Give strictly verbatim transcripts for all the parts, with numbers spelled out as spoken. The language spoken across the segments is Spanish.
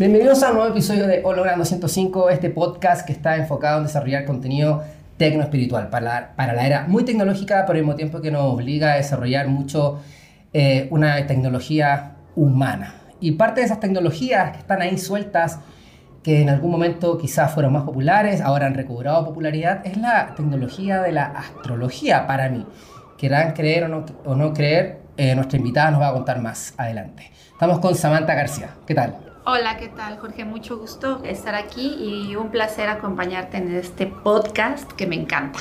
Bienvenidos a un nuevo episodio de Holograma ciento cinco, este podcast que está enfocado en desarrollar contenido tecno-espiritual para la, para la era muy tecnológica, pero al mismo tiempo que nos obliga a desarrollar mucho eh, una tecnología humana. Y parte de esas tecnologías que están ahí sueltas, que en algún momento quizás fueron más populares, ahora han recobrado popularidad, es la tecnología de la astrología para mí. Quieran creer o no, o no creer, eh, nuestra invitada nos va a contar más adelante. Estamos con Samantha García. ¿Qué tal? Hola, ¿qué tal, Jorge? Mucho gusto estar aquí y un placer acompañarte en este podcast que me encanta.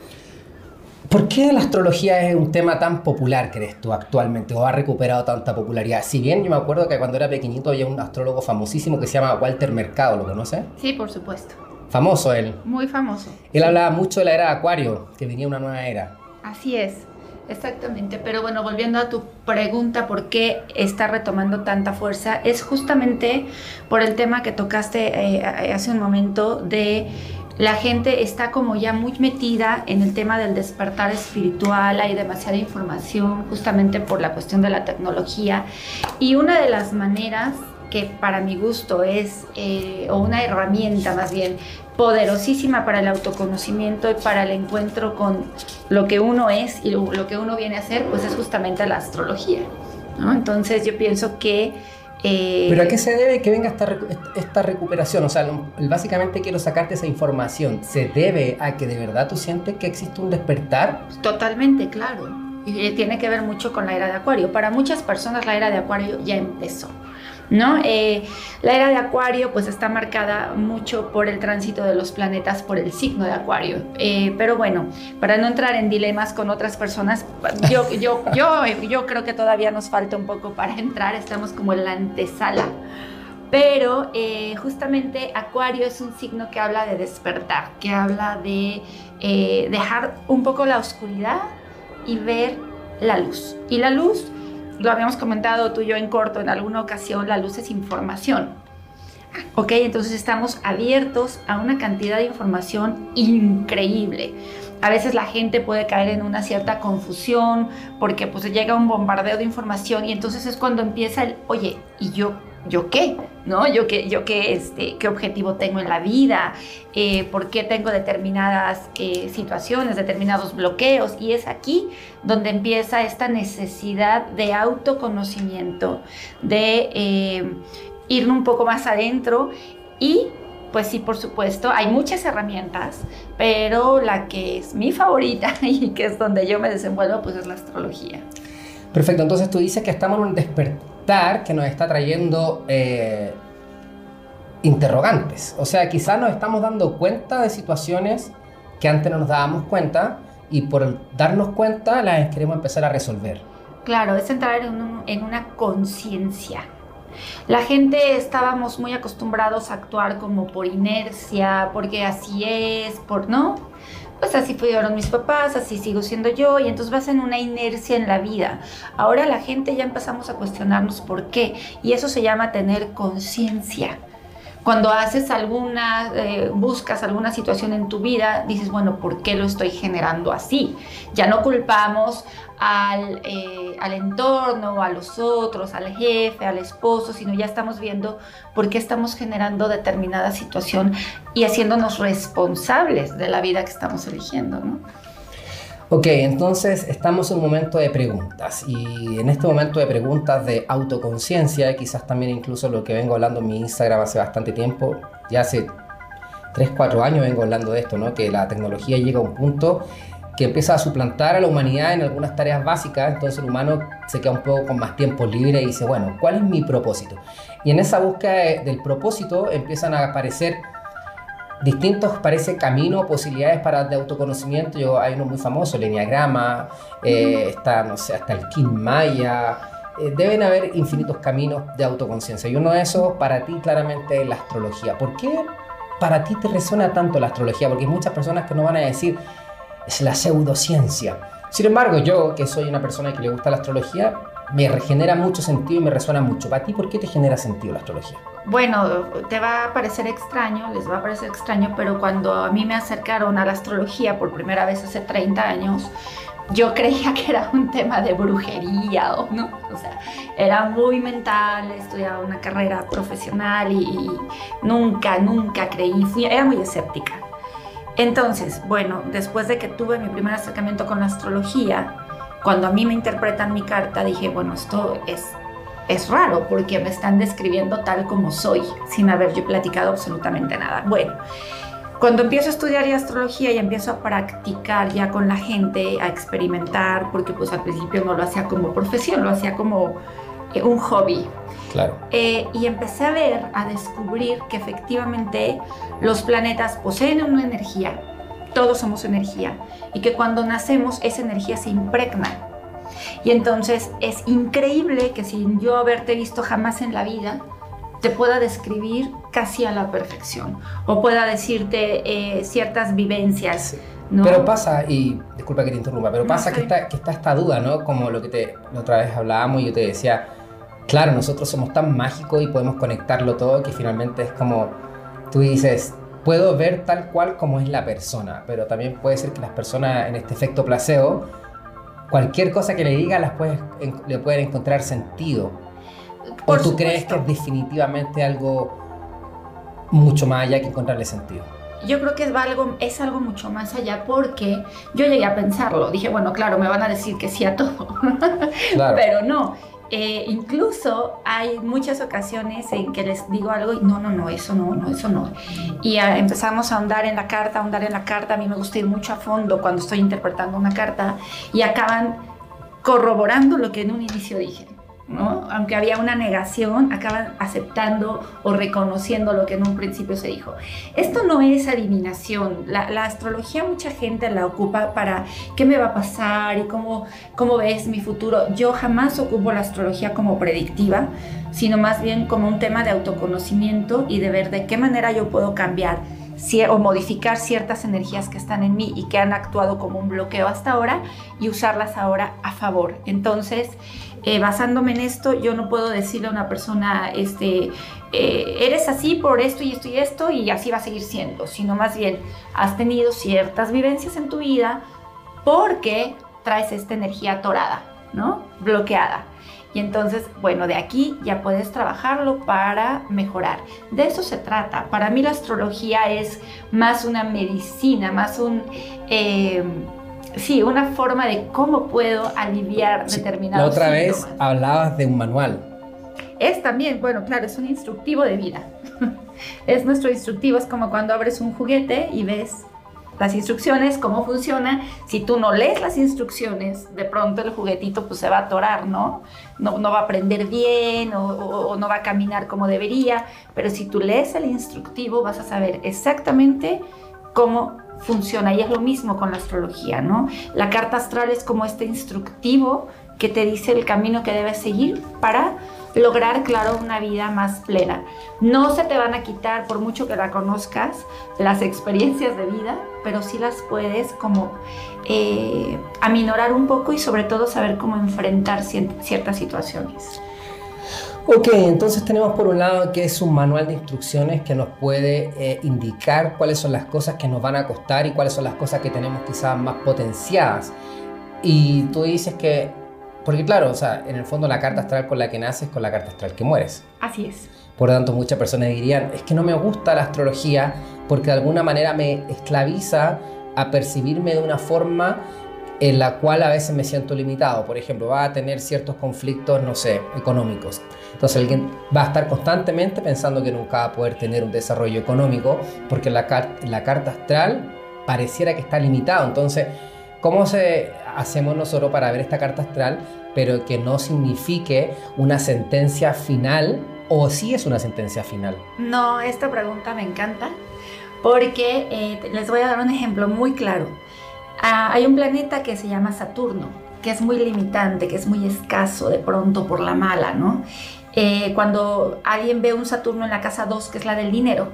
¿Por qué la astrología es un tema tan popular, crees tú, actualmente, o ha recuperado tanta popularidad? Si bien yo me acuerdo que cuando era pequeñito había un astrólogo famosísimo que se llama Walter Mercado, ¿lo conoces? Sí, por supuesto. Famoso él. Muy famoso. Él sí. hablaba mucho de la era de Acuario, que venía una nueva era. Así es, exactamente. Pero bueno, volviendo a tu pregunta, ¿por qué está retomando tanta fuerza? Es justamente por el tema que tocaste eh, hace un momento de... La gente está como ya muy metida en el tema del despertar espiritual, hay demasiada información justamente por la cuestión de la tecnología, y una de las maneras que para mi gusto es, eh, o una herramienta más bien poderosísima para el autoconocimiento y para el encuentro con lo que uno es y lo, lo que uno viene a hacer, pues es justamente la astrología, ¿no? Entonces yo pienso que Eh, ¿Pero a qué se debe que venga esta, esta recuperación? O sea, básicamente quiero sacarte esa información. ¿Se debe a que de verdad tú sientes que existe un despertar? Totalmente, claro. Y tiene que ver mucho con la era de Acuario. Para muchas personas la era de Acuario ya empezó, ¿no? Eh, la era de Acuario pues está marcada mucho por el tránsito de los planetas por el signo de Acuario. Eh, pero bueno, para no entrar en dilemas con otras personas, yo, yo, yo, yo creo que todavía nos falta un poco para entrar, estamos como en la antesala. Pero eh, justamente Acuario es un signo que habla de despertar, que habla de eh, dejar un poco la oscuridad y ver la luz. Y la luz, lo habíamos comentado tú y yo en corto en alguna ocasión, la luz es información. Ok, entonces estamos abiertos a una cantidad de información increíble. A veces la gente puede caer en una cierta confusión porque pues llega un bombardeo de información y entonces es cuando empieza el, oye, ¿y yo? ¿Yo qué? ¿No? ¿Yo qué, yo qué, este, qué objetivo tengo en la vida? Eh, ¿Por qué tengo determinadas eh, situaciones, determinados bloqueos? Y es aquí donde empieza esta necesidad de autoconocimiento, de eh, ir un poco más adentro y... Pues sí, por supuesto, hay muchas herramientas, pero la que es mi favorita y que es donde yo me desenvuelvo, pues es la astrología. Perfecto, entonces tú dices que estamos en un despertar que nos está trayendo eh, interrogantes. O sea, quizás nos estamos dando cuenta de situaciones que antes no nos dábamos cuenta y por darnos cuenta las queremos empezar a resolver. Claro, es entrar en, un, en una conciencia. La gente estábamos muy acostumbrados a actuar como por inercia, porque así es, por no, pues así fueron mis papás, así sigo siendo yo, y entonces vas en una inercia en la vida. Ahora la gente ya empezamos a cuestionarnos por qué, y eso se llama tener conciencia. Cuando haces alguna, eh, buscas alguna situación en tu vida, dices, bueno, ¿por qué lo estoy generando así? Ya no culpamos al, eh, al entorno, a los otros, al jefe, al esposo, sino ya estamos viendo por qué estamos generando determinada situación y haciéndonos responsables de la vida que estamos eligiendo, ¿no? Ok, entonces estamos en un momento de preguntas y en este momento de preguntas de autoconciencia, quizás también incluso lo que vengo hablando en mi Instagram hace bastante tiempo, ya hace tres, cuatro años vengo hablando de esto, ¿no? Que la tecnología llega a un punto que empieza a suplantar a la humanidad en algunas tareas básicas, entonces el humano se queda un poco con más tiempo libre y dice, bueno, ¿cuál es mi propósito? Y en esa búsqueda de, del propósito empiezan a aparecer distintos, parece, caminos, posibilidades para de autoconocimiento. Yo, hay uno muy famoso, el Enneagrama, eh, está, no sé, hasta el Kin Maya. Eh, deben haber infinitos caminos de autoconciencia. Y uno de esos, para ti, claramente, es la astrología. ¿Por qué para ti te resuena tanto la astrología? Porque hay muchas personas que no van a decir, es la pseudociencia. Sin embargo, yo, que soy una persona que le gusta la astrología, me genera mucho sentido y me resuena mucho. ¿Para ti por qué te genera sentido la astrología? Bueno, te va a parecer extraño, les va a parecer extraño, pero cuando a mí me acercaron a la astrología por primera vez hace treinta años, yo creía que era un tema de brujería, o no, o sea, era muy mental, estudiaba una carrera profesional y, y nunca, nunca creí, fui, era muy escéptica. Entonces, bueno, después de que tuve mi primer acercamiento con la astrología, cuando a mí me interpretan mi carta, dije, bueno, esto es, es raro porque me están describiendo tal como soy, sin haber yo platicado absolutamente nada. Bueno, cuando empiezo a estudiar ya astrología y empiezo a practicar ya con la gente, a experimentar, porque pues al principio no lo hacía como profesión, lo hacía como eh, un hobby. Claro. Eh, y empecé a ver, a descubrir que efectivamente los planetas poseen una energía, todos somos energía, y que cuando nacemos esa energía se impregna. Y entonces es increíble que sin yo haberte visto jamás en la vida, te pueda describir casi a la perfección, o pueda decirte eh, ciertas vivencias, ¿no? Pero pasa, y disculpa que te interrumpa, pero pasa No, que, sí. está, que está esta duda, ¿no? Como lo que te, la otra vez hablábamos y yo te decía, claro, nosotros somos tan mágicos y podemos conectarlo todo que finalmente es como, tú dices, puedo ver tal cual como es la persona, pero también puede ser que las personas en este efecto placebo, cualquier cosa que le diga las puedes, en, le pueden encontrar sentido. Por ¿O tú supuesto. crees que es definitivamente algo mucho más allá que encontrarle sentido? Yo creo que es algo, es algo mucho más allá, porque yo llegué a pensarlo. Dije, bueno, claro, me van a decir que sí a todo. Claro. Pero no. Eh, incluso hay muchas ocasiones en que les digo algo y no, no, no, eso no, no, eso no. Y a, empezamos a ahondar en la carta, a ahondar en la carta. A mí me gusta ir mucho a fondo cuando estoy interpretando una carta y acaban corroborando lo que en un inicio dije, ¿no? Aunque había una negación, acaban aceptando o reconociendo lo que en un principio se dijo. Esto no es adivinación. La, la astrología mucha gente la ocupa para qué me va a pasar y cómo, cómo ves mi futuro. Yo jamás ocupo la astrología como predictiva, sino más bien como un tema de autoconocimiento y de ver de qué manera yo puedo cambiar o modificar ciertas energías que están en mí y que han actuado como un bloqueo hasta ahora y usarlas ahora a favor. Entonces, Eh, basándome en esto, yo no puedo decirle a una persona, este, eh, eres así por esto y esto y esto y así va a seguir siendo, sino más bien has tenido ciertas vivencias en tu vida porque traes esta energía atorada, ¿no? Bloqueada. Y entonces, bueno, de aquí ya puedes trabajarlo para mejorar. De eso se trata. Para mí la astrología es más una medicina, más un... Eh, Sí, una forma de cómo puedo aliviar Sí, determinados la otra síntomas. vez hablabas de un manual. Es también, bueno, claro, es un instructivo de vida. Es nuestro instructivo, es como cuando abres un juguete y ves las instrucciones, cómo funciona. Si tú no lees las instrucciones, de pronto el juguetito pues se va a atorar, ¿no? No, no va a prender bien o, o, o no va a caminar como debería. Pero si tú lees el instructivo, vas a saber exactamente cómo funciona. Y es lo mismo con la astrología, ¿no? La carta astral es como este instructivo que te dice el camino que debes seguir para lograr, claro, una vida más plena. No se te van a quitar, por mucho que la conozcas, las experiencias de vida, pero sí las puedes como eh, aminorar un poco y sobre todo saber cómo enfrentar ciertas situaciones. Ok, entonces tenemos por un lado que es un manual de instrucciones que nos puede eh, indicar cuáles son las cosas que nos van a costar y cuáles son las cosas que tenemos quizás más potenciadas. Y tú dices que, porque claro, o sea, en el fondo la carta astral con la que naces es con la carta astral que mueres. Así es. Por lo tanto, muchas personas dirían, es que no me gusta la astrología porque de alguna manera me esclaviza a percibirme de una forma en la cual a veces me siento limitado. Por ejemplo, va a tener ciertos conflictos, no sé, económicos. Entonces alguien va a estar constantemente pensando que nunca va a poder tener un desarrollo económico porque la, car- la carta astral pareciera que está limitado. Entonces, ¿cómo se hacemos nosotros para ver esta carta astral, pero que no signifique una sentencia final, o sí es una sentencia final? No, esta pregunta me encanta porque eh, les voy a dar un ejemplo muy claro. Ah, hay un planeta que se llama Saturno, que es muy limitante, que es muy escaso de pronto por la mala, ¿no? Eh, cuando alguien ve un Saturno en la casa dos, que es la del dinero,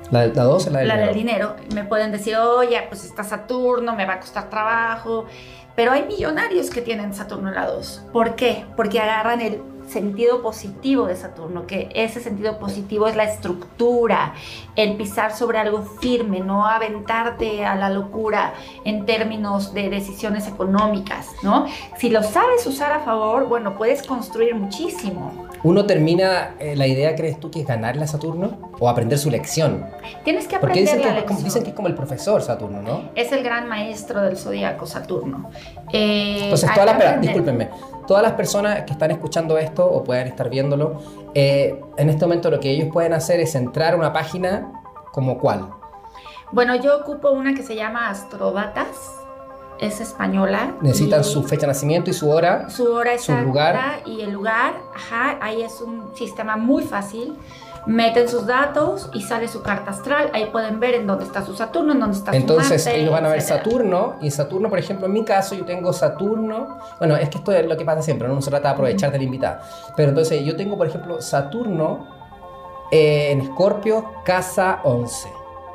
La, la dos es la del la dinero. del dinero. Me pueden decir, oye, pues está Saturno, me va a costar trabajo. Pero hay millonarios que tienen Saturno en la dos. ¿Por qué? Porque agarran el sentido positivo de Saturno, que ese sentido positivo es la estructura, el pisar sobre algo firme, no aventarte a la locura en términos de decisiones económicas, ¿no? Si lo sabes usar a favor, bueno, puedes construir muchísimo. ¿Uno termina, eh, la idea crees tú que es ganarle a Saturno o aprender su lección? Tienes que Porque aprender dicen la que, lección. como, dicen que es como el profesor Saturno, ¿no? Es el gran maestro del zodíaco Saturno. Eh, Entonces, hay todas las, que per- aprender. discúlpenme, todas las personas que están escuchando esto o puedan estar viéndolo, eh, en este momento lo que ellos pueden hacer es entrar a una página como cuál. Bueno, yo ocupo una que se llama Astrodatas, es española. Necesitan y su fecha de nacimiento y su hora. su hora su exacta lugar. y el lugar. Ajá, ahí es un sistema muy fácil. Meten sus datos y sale su carta astral. Ahí pueden ver en dónde está su Saturno, en dónde está Entonces su Marte, ellos van a ver etcétera. Saturno, y Saturno, por ejemplo, en mi caso, yo tengo Saturno. Bueno, es que esto es lo que pasa siempre, no se trata de aprovechar de la invitada. Pero entonces yo tengo, por ejemplo, Saturno eh, en Escorpio, casa once.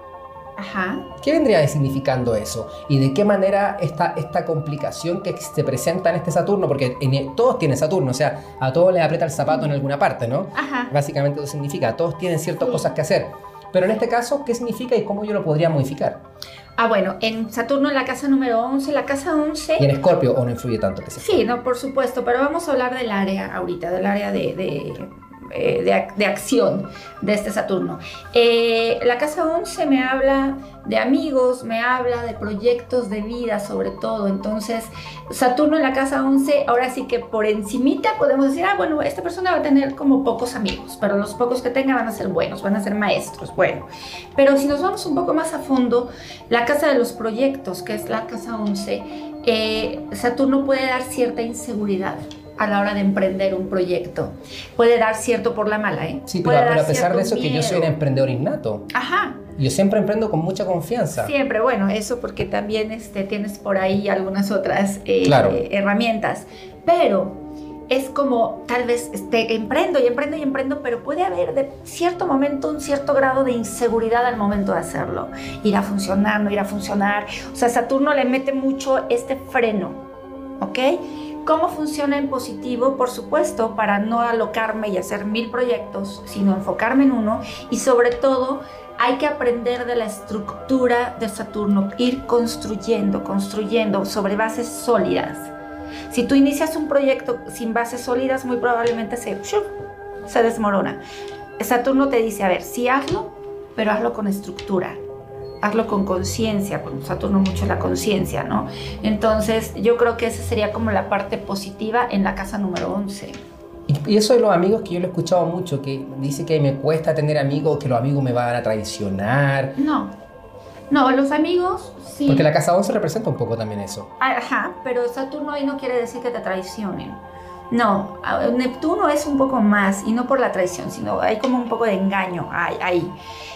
Ajá. ¿Qué vendría significando eso? ¿Y de qué manera esta, esta complicación que se presenta en este Saturno? Porque en, todos tienen Saturno, o sea, a todos les aprieta el zapato en alguna parte, ¿no? Ajá. Básicamente eso significa, todos tienen ciertas Sí. cosas que hacer. Pero en este caso, ¿qué significa y cómo yo lo podría modificar? Ah, bueno, en Saturno en la casa número once, la casa once... Y en Escorpio, ¿o no influye tanto que sea? Sí, no, por supuesto, pero vamos a hablar del área ahorita, del área de, de, eh, de, ac- de acción de este Saturno. Eh, la casa once me habla de amigos, me habla de proyectos de vida sobre todo, entonces Saturno en la casa once, ahora sí que por encimita podemos decir, ah, bueno, esta persona va a tener como pocos amigos, pero los pocos que tenga van a ser buenos, van a ser maestros, bueno. Pero si nos vamos un poco más a fondo, la casa de los proyectos, que es la casa once, eh, Saturno puede dar cierta inseguridad a la hora de emprender un proyecto. Puede dar cierto por la mala, ¿eh? Sí, Puede pero, dar pero a pesar de cierto eso, que yo soy un miedo. emprendedor innato. Ajá. Yo siempre emprendo con mucha confianza. Siempre, bueno, eso porque también este, tienes por ahí algunas otras eh, Claro. eh, herramientas. Pero es como, tal vez, este, emprendo y emprendo y emprendo, pero puede haber de cierto momento un cierto grado de inseguridad al momento de hacerlo. Irá a funcionar, no irá a funcionar. O sea, Saturno le mete mucho este freno, ¿ok? ¿Cómo funciona en positivo? Por supuesto, para no alocarme y hacer mil proyectos, sino enfocarme en uno. Y sobre todo, hay que aprender de la estructura de Saturno, ir construyendo, construyendo sobre bases sólidas. Si tú inicias un proyecto sin bases sólidas, muy probablemente se, se desmorona. Saturno te dice, a ver, sí hazlo, pero hazlo con estructura. Hazlo con conciencia, con Saturno mucho la conciencia, ¿no? Entonces, yo creo que esa sería como la parte positiva en la casa número once. Y, y eso de los amigos, que yo lo he escuchado mucho, que dice que me cuesta tener amigos, que los amigos me van a traicionar. No, no, los amigos sí. Porque la casa once representa un poco también eso. Ajá, pero Saturno ahí no quiere decir que te traicionen. No, Neptuno es un poco más, y no por la traición, sino hay como un poco de engaño ahí.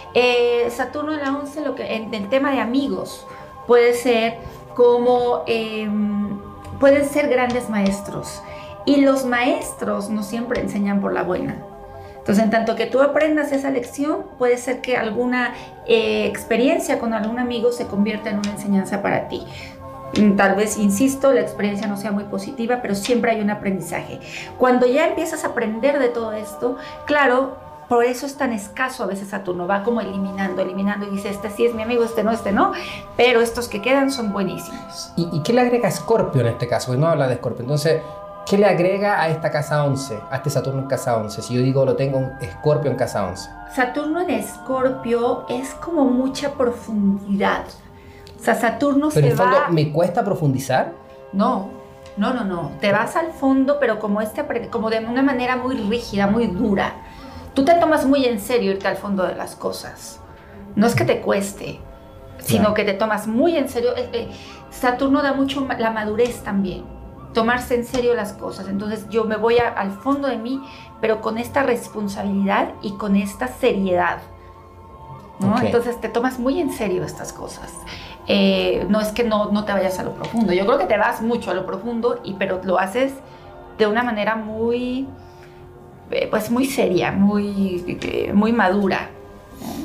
Eh, Saturno en la once, lo que, en el tema de amigos, puede ser como, eh, pueden ser grandes maestros. Y los maestros no siempre enseñan por la buena. Entonces, en tanto que tú aprendas esa lección, puede ser que alguna eh, experiencia con algún amigo se convierta en una enseñanza para ti. Tal vez, insisto, la experiencia no sea muy positiva, pero siempre hay un aprendizaje. Cuando ya empiezas a aprender de todo esto, claro, por eso es tan escaso a veces Saturno, va como eliminando, eliminando y dice, este sí es mi amigo, este no, este no, pero estos que quedan son buenísimos. ¿Y, y qué le agrega Escorpio en este caso? Porque no habla de Escorpio. Entonces, ¿qué le agrega a esta casa once, a este Saturno en casa once? Si yo digo, lo tengo un Escorpio en casa once. Saturno en Escorpio es como mucha profundidad. O sea, Saturno Pero se en el fondo, va... ¿me cuesta profundizar? No, no, no, no. Te vas al fondo, pero como, este, como de una manera muy rígida, muy dura. Tú te tomas muy en serio irte al fondo de las cosas. No es que te cueste, sino Claro. que te tomas muy en serio. Saturno da mucho la madurez también, tomarse en serio las cosas. Entonces yo me voy a, al fondo de mí, pero con esta responsabilidad y con esta seriedad, ¿no? Okay. Entonces te tomas muy en serio estas cosas. Eh, no es que no, no te vayas a lo profundo. Yo creo que te vas mucho a lo profundo, y, pero lo haces de una manera muy... pues muy seria, muy, muy madura.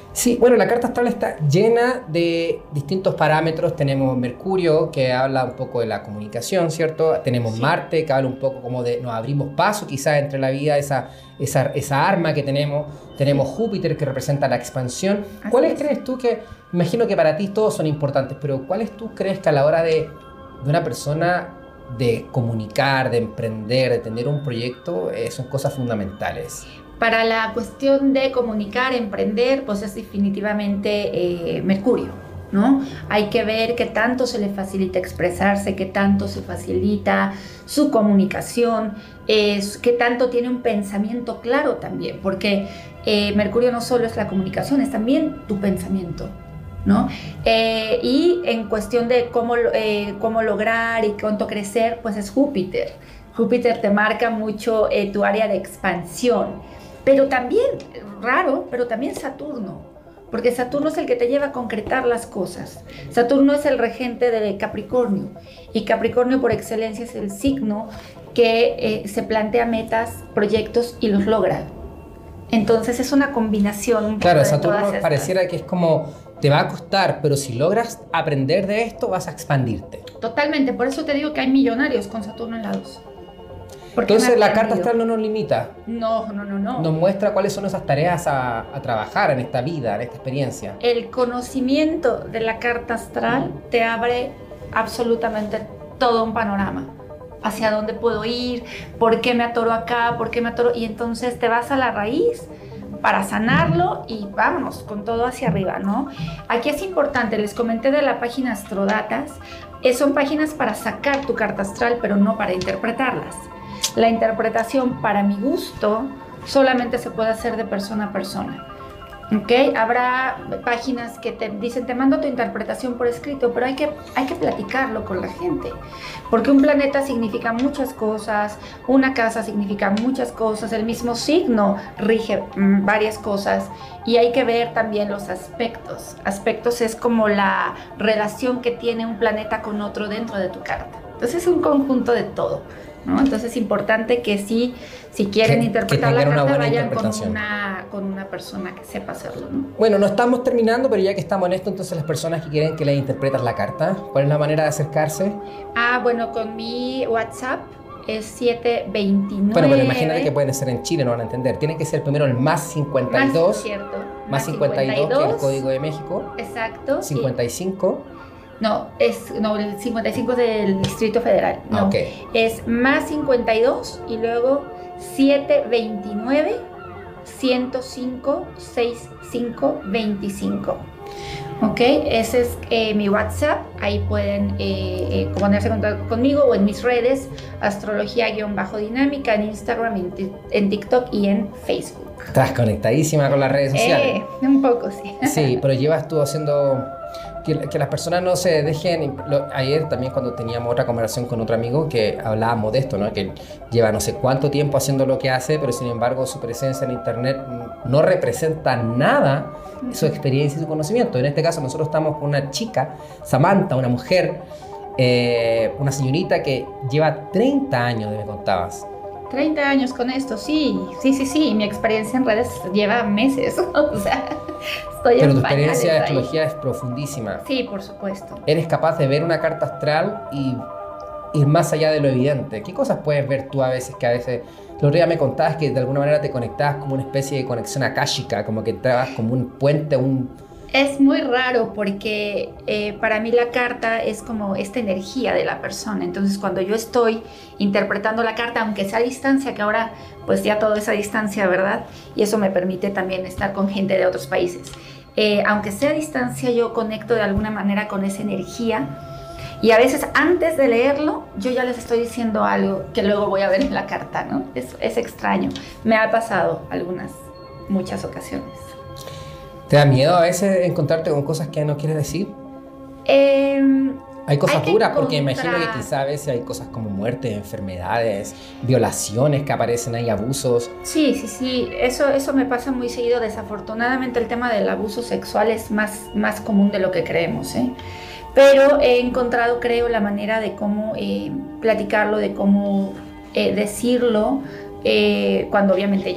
Sí, bueno, la carta astral está llena de distintos parámetros. Tenemos Mercurio, que habla un poco de la comunicación, ¿cierto? Tenemos sí. Marte, que habla un poco como de nos abrimos paso quizás entre la vida, esa, esa, esa arma que tenemos. Tenemos sí. Júpiter, que representa la expansión. Así ¿Cuáles es. crees tú que, imagino que para ti todos son importantes, pero cuáles tú crees que a la hora de, de una persona de comunicar, de emprender, de tener un proyecto, eh, son cosas fundamentales? Para la cuestión de comunicar, emprender, pues es definitivamente eh, Mercurio, ¿no? Hay que ver qué tanto se le facilita expresarse, qué tanto se facilita su comunicación, eh, qué tanto tiene un pensamiento claro también, porque eh, Mercurio no solo es la comunicación, es también tu pensamiento, ¿no? Eh, y en cuestión de cómo, eh, cómo lograr y cuánto crecer, pues es Júpiter. Júpiter te marca mucho eh, tu área de expansión. Pero también, raro, pero también Saturno, porque Saturno es el que te lleva a concretar las cosas. Saturno es el regente de Capricornio, y Capricornio por excelencia es el signo que eh, se plantea metas, proyectos y los logra. Entonces es una combinación. Claro, Saturno pareciera que es como, te va a costar, pero si logras aprender de esto, vas a expandirte. Totalmente, por eso te digo que hay millonarios con Saturno en la dos. Entonces la carta astral no nos limita. No, no, no, no. Nos muestra cuáles son esas tareas a, a trabajar en esta vida, en esta experiencia. El conocimiento de la carta astral te abre absolutamente todo un panorama. Hacia dónde puedo ir, por qué me atoro acá, por qué me atoro... Y entonces te vas a la raíz para sanarlo y vámonos con todo hacia arriba, ¿no? Aquí es importante, les comenté de la página Astrodatas, eh, son páginas para sacar tu carta astral, pero no para interpretarlas. La interpretación, para mi gusto, solamente se puede hacer de persona a persona. ¿Ok? Habrá páginas que te dicen, te mando tu interpretación por escrito, pero hay que, hay que platicarlo con la gente. Porque un planeta significa muchas cosas, una casa significa muchas cosas, el mismo signo rige mmm, varias cosas, y hay que ver también los aspectos. Aspectos es como la relación que tiene un planeta con otro dentro de tu carta. Entonces es un conjunto de todo, ¿no? Entonces es importante que sí, si quieren que, interpretar que la carta, vayan con una, con una persona que sepa hacerlo, ¿no? Bueno, no estamos terminando, pero ya que estamos en esto, entonces las personas que quieren que les interpretas la carta, ¿cuál es la manera de acercarse? Ah, bueno, con mi WhatsApp es siete veintinueve. Bueno, pero imagínate que pueden ser en Chile, no van a entender. Tiene que ser primero el más cincuenta y dos. Más, cierto. Más, más cincuenta y dos, que es el código de México. Exacto. cincuenta y cinco. Sí. No, es, no, el cincuenta y cinco es del Distrito Federal. No, ah, okay. Es más cincuenta y dos y luego siete veintinueve, ciento cinco, sesenta y cinco, veinticinco. Ok, ese es eh, mi WhatsApp. Ahí pueden eh, eh, ponerse en contacto conmigo o en mis redes, astrología-dinámica, en Instagram, en, en TikTok y en Facebook. Estás conectadísima con las redes sociales. Eh, un poco, sí. Sí, pero llevas tú haciendo... Que, que las personas no se dejen... Lo, ayer también cuando teníamos otra conversación con otro amigo que hablábamos de esto, ¿no? Que lleva no sé cuánto tiempo haciendo lo que hace, pero sin embargo su presencia en internet no representa nada, su experiencia y su conocimiento. En este caso nosotros estamos con una chica, Samantha, una mujer, eh, una señorita que lleva treinta años, me contabas. treinta años con esto, sí, sí, sí, sí. Mi experiencia en redes lleva meses, o sea, estoy en Pero tu experiencia de astrología es profundísima. Sí, por supuesto. Eres capaz de ver una carta astral y ir más allá de lo evidente. ¿Qué cosas puedes ver tú a veces que a veces... El otro día me contabas que de alguna manera te conectabas como una especie de conexión akáshica, como que entrabas como un puente, un... Es muy raro porque eh, para mí la carta es como esta energía de la persona. Entonces cuando yo estoy interpretando la carta, aunque sea a distancia, que ahora pues ya todo es a distancia, ¿verdad? Y eso me permite también estar con gente de otros países. Eh, aunque sea a distancia, yo conecto de alguna manera con esa energía. Y a veces antes de leerlo, yo ya les estoy diciendo algo que luego voy a ver en la carta, ¿no? Es, es extraño. Me ha pasado algunas, muchas ocasiones. ¿Te da miedo a veces encontrarte con cosas que no quieres decir? Eh, hay cosas hay duras, contra... porque imagino que quizás a veces hay cosas como muertes, enfermedades, violaciones que aparecen, hay abusos. Sí, sí, sí, eso, eso me pasa muy seguido. Desafortunadamente el tema del abuso sexual es más, más común de lo que creemos, ¿eh? Pero he encontrado, creo, la manera de cómo eh, platicarlo, de cómo eh, decirlo, eh, cuando obviamente ya,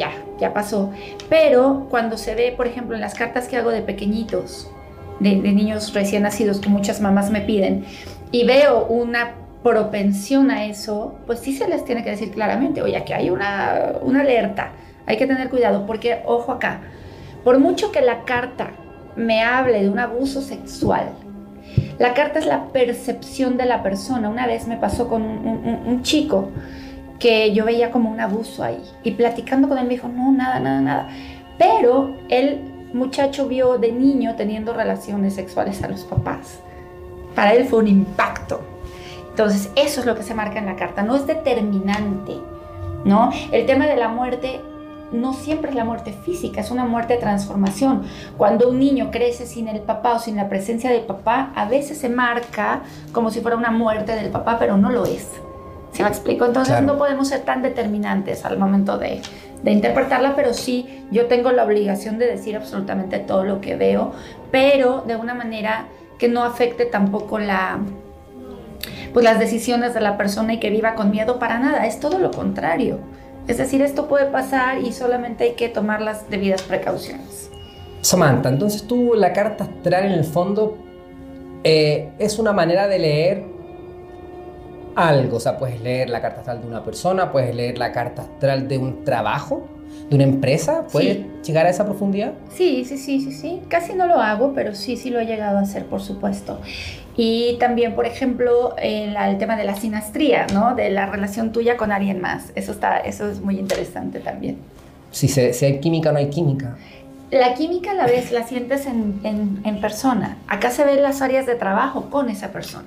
ya pasó, pero cuando se ve, por ejemplo, en las cartas que hago de pequeñitos, de, de niños recién nacidos que muchas mamás me piden, y veo una propensión a eso, pues sí se les tiene que decir claramente, oye, aquí hay una, una alerta, hay que tener cuidado, porque, ojo acá, por mucho que la carta me hable de un abuso sexual, la carta es la percepción de la persona. Una vez me pasó con un, un, un chico que yo veía como un abuso ahí, y platicando con él me dijo, no, nada, nada, nada, pero el muchacho vio de niño teniendo relaciones sexuales a los papás. Para él fue un impacto. Entonces, eso es lo que se marca en la carta, no es determinante, ¿no? El tema de la muerte no siempre es la muerte física, es una muerte de transformación. Cuando un niño crece sin el papá o sin la presencia del papá, a veces se marca como si fuera una muerte del papá, pero no lo es. ¿Sí me explico? Entonces, claro, no podemos ser tan determinantes al momento de, de interpretarla, pero sí, yo tengo la obligación de decir absolutamente todo lo que veo, pero de una manera que no afecte tampoco la... pues las decisiones de la persona y que viva con miedo para nada, es todo lo contrario. Es decir, esto puede pasar y solamente hay que tomar las debidas precauciones. Samantha, entonces tú la carta astral en el fondo eh, es una manera de leer algo, o sea, puedes leer la carta astral de una persona, puedes leer la carta astral de un trabajo, de una empresa, ¿puedes sí. llegar a esa profundidad? Sí, sí, sí, sí, sí, casi no lo hago, pero sí, sí lo he llegado a hacer, por supuesto. Y también, por ejemplo, el, el tema de la sinastría, ¿no? De la relación tuya con alguien más. Eso, está, eso es muy interesante también. Si, se, si hay química o no hay química. La química la ves, la sientes en, en, en persona. Acá se ven las áreas de trabajo con esa persona.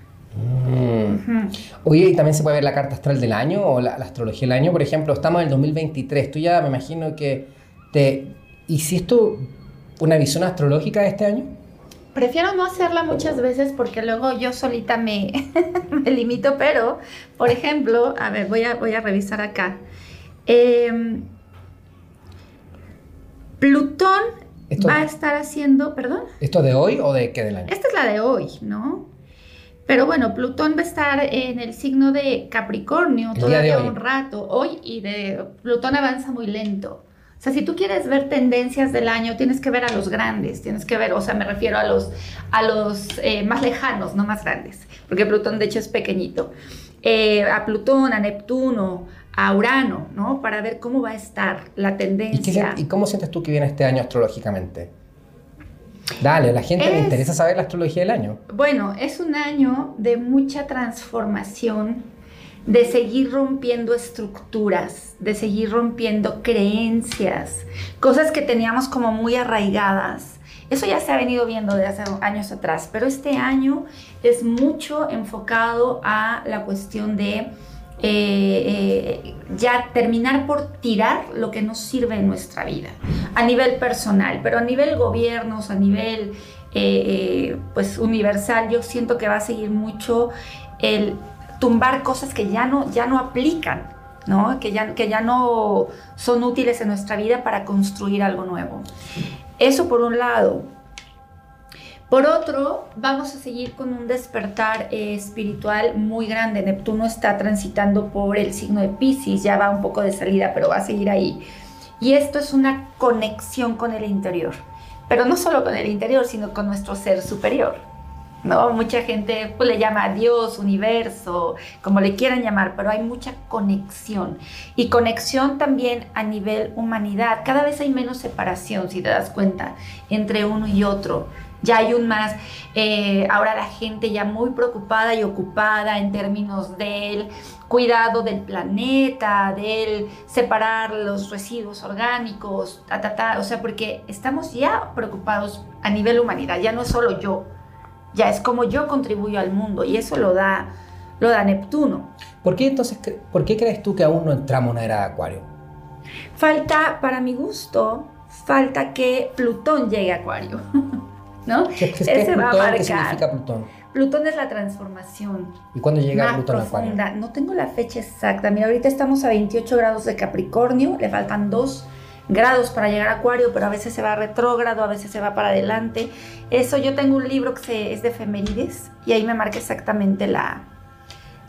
Mm. Uh-huh. Oye, ¿y también se puede ver la carta astral del año o la, la astrología del año? Por ejemplo, estamos en el dos mil veintitrés. Tú ya me imagino que te hiciste una visión astrológica de este año. Prefiero no hacerla muchas veces porque luego yo solita me, me limito, pero, por ejemplo, a ver, voy a, voy a revisar acá. Eh, Plutón ¿Esto, va a estar haciendo, perdón? ¿Esto de hoy o de qué del año? Esta es la de hoy, ¿no? Pero bueno, Plutón va a estar en el signo de Capricornio todavía un rato, hoy, y de Plutón avanza muy lento. O sea, si tú quieres ver tendencias del año, tienes que ver a los grandes, tienes que ver, o sea, me refiero a los, a los eh, más lejanos, no más grandes, porque Plutón de hecho es pequeñito. Eh, a Plutón, a Neptuno, a Urano, ¿no? Para ver cómo va a estar la tendencia. ¿Y, qué, ¿y cómo sientes tú que viene este año astrológicamente? Dale, a la gente es, le interesa saber la astrología del año. Bueno, es un año de mucha transformación, de seguir rompiendo estructuras, de seguir rompiendo creencias, cosas que teníamos como muy arraigadas. Eso ya se ha venido viendo desde hace años atrás, pero este año es mucho enfocado a la cuestión de eh, eh, ya terminar por tirar lo que nos sirve en nuestra vida, a nivel personal, pero a nivel gobiernos, a nivel eh, eh, pues universal, yo siento que va a seguir mucho el tumbar cosas que ya no, ya no aplican, ¿no? Que ya, que ya no son útiles en nuestra vida para construir algo nuevo. Eso por un lado. Por otro, vamos a seguir con un despertar eh, espiritual muy grande. Neptuno está transitando por el signo de Piscis, ya va un poco de salida, pero va a seguir ahí. Y esto es una conexión con el interior. Pero no solo con el interior, sino con nuestro ser superior, ¿no? Mucha gente pues, le llama a Dios, universo, como le quieran llamar, pero hay mucha conexión. Y conexión también a nivel humanidad. Cada vez hay menos separación, si te das cuenta, entre uno y otro. Ya hay un más, eh, ahora la gente ya muy preocupada y ocupada en términos del cuidado del planeta, del separar los residuos orgánicos, ta, ta, ta. O sea, porque estamos ya preocupados a nivel humanidad, ya no es solo yo. Ya es como yo contribuyo al mundo y eso lo da, lo da Neptuno. ¿Por qué entonces, por qué crees tú que aún no entramos en una era de Acuario? Falta, para mi gusto, falta que Plutón llegue a Acuario, ¿no? ¿Qué, qué, ¿Qué es Plutón? ¿Qué significa Plutón? Plutón es la transformación. ¿Y cuándo llega Plutón a Acuario? No tengo la fecha exacta. Mira, ahorita estamos a veintiocho grados de Capricornio, le faltan dos grados para llegar a Acuario, pero a veces se va retrógrado, a veces se va para adelante. Eso, yo tengo un libro que se, es de efemérides y ahí me marca exactamente la,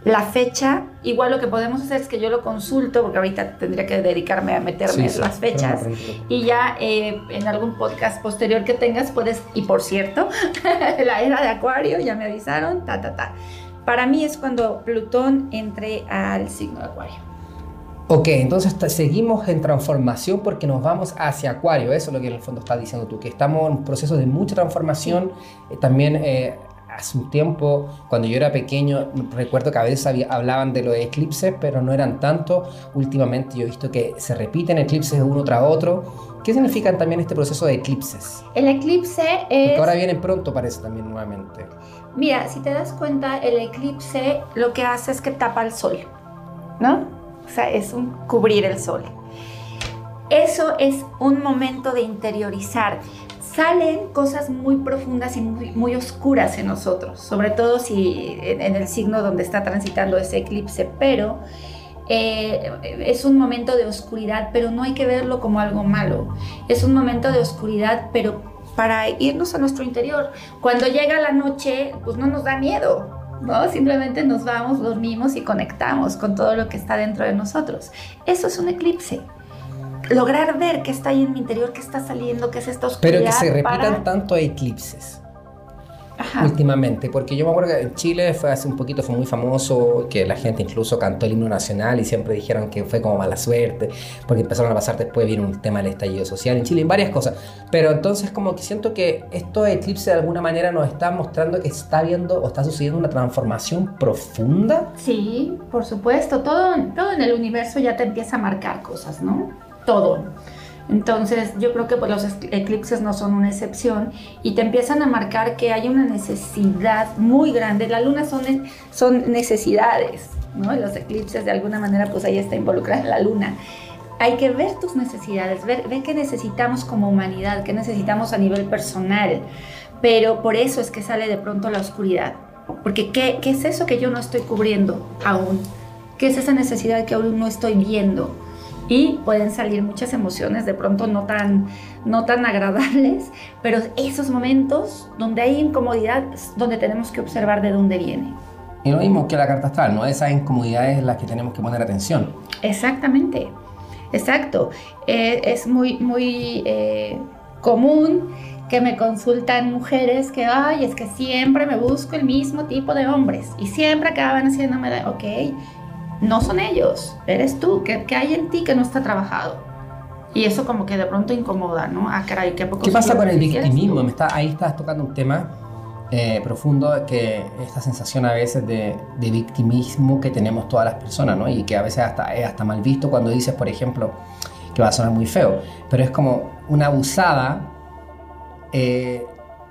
la fecha, igual lo que podemos hacer es que yo lo consulto, porque ahorita tendría que dedicarme a meterme sí, en las sí, fechas, pero no, y ya eh, en algún podcast posterior que tengas puedes, y por cierto, la era de Acuario, ya me avisaron, ta, ta, ta. Para mí es cuando Plutón entre al signo de Acuario. Ok, entonces t- seguimos en transformación porque nos vamos hacia Acuario, eso es lo que en el fondo estás diciendo tú, que estamos en un proceso de mucha transformación. Eh, también eh, hace un tiempo, cuando yo era pequeño, recuerdo que a veces había, hablaban de los eclipses, pero no eran tanto. Últimamente yo he visto que se repiten eclipses uno tras otro. ¿Qué significan también este proceso de eclipses? El eclipse es... Porque ahora vienen pronto, parece también nuevamente. Mira, si te das cuenta, el eclipse lo que hace es que tapa el sol, ¿no? O sea, es un cubrir el sol. Eso es un momento de interiorizar. Salen cosas muy profundas y muy, muy oscuras en nosotros, sobre todo si en, en el signo donde está transitando ese eclipse, pero eh, es un momento de oscuridad, pero no hay que verlo como algo malo. Es un momento de oscuridad, pero para irnos a nuestro interior. Cuando llega la noche, pues no nos da miedo, ¿no? Simplemente nos vamos, dormimos y conectamos con todo lo que está dentro de nosotros. Eso es un eclipse. Lograr ver qué está ahí en mi interior, qué está saliendo, qué es esta oscuridad. Pero que se repitan para... tanto eclipses. Ajá. Últimamente, porque yo me acuerdo que en Chile fue hace un poquito, fue muy famoso, que la gente incluso cantó el himno nacional y siempre dijeron que fue como mala suerte, porque empezaron a pasar después, vino un tema del estallido social en Chile, en varias cosas. Pero entonces como que siento que estos eclipses de alguna manera nos están mostrando que está viendo o está sucediendo una transformación profunda. Sí, por supuesto, todo, todo en el universo ya te empieza a marcar cosas, ¿no? Todo. Entonces yo creo que pues, los eclipses no son una excepción y te empiezan a marcar que hay una necesidad muy grande. La luna son, son necesidades, ¿no? Y los eclipses de alguna manera pues ahí está involucrada la luna. Hay que ver tus necesidades, ver, ver qué necesitamos como humanidad, qué necesitamos a nivel personal, pero por eso es que sale de pronto la oscuridad, porque ¿qué, qué es eso que yo no estoy cubriendo aún? ¿Qué es esa necesidad que aún no estoy viendo? Y pueden salir muchas emociones de pronto no tan, no tan agradables, pero esos momentos donde hay incomodidad, donde tenemos que observar de dónde viene. Y lo mismo que la carta astral, ¿no? Esas incomodidades en las que tenemos que poner atención. Exactamente, exacto. Eh, es muy, muy eh, común que me consultan mujeres que, ay, es que siempre me busco el mismo tipo de hombres y siempre acaban haciéndome, de, ok, no son ellos, eres tú, ¿qué, qué hay en ti que no está trabajado? Y eso como que de pronto incomoda, ¿no? Ah, caray, ¿qué poco? ¿Qué pasa con el victimismo? victimismo? Me está, ahí estás tocando un tema eh, profundo, que esta sensación a veces de, de victimismo que tenemos todas las personas, ¿no? Y que a veces hasta, es hasta mal visto cuando dices, por ejemplo, que va a sonar muy feo, pero es como una abusada eh,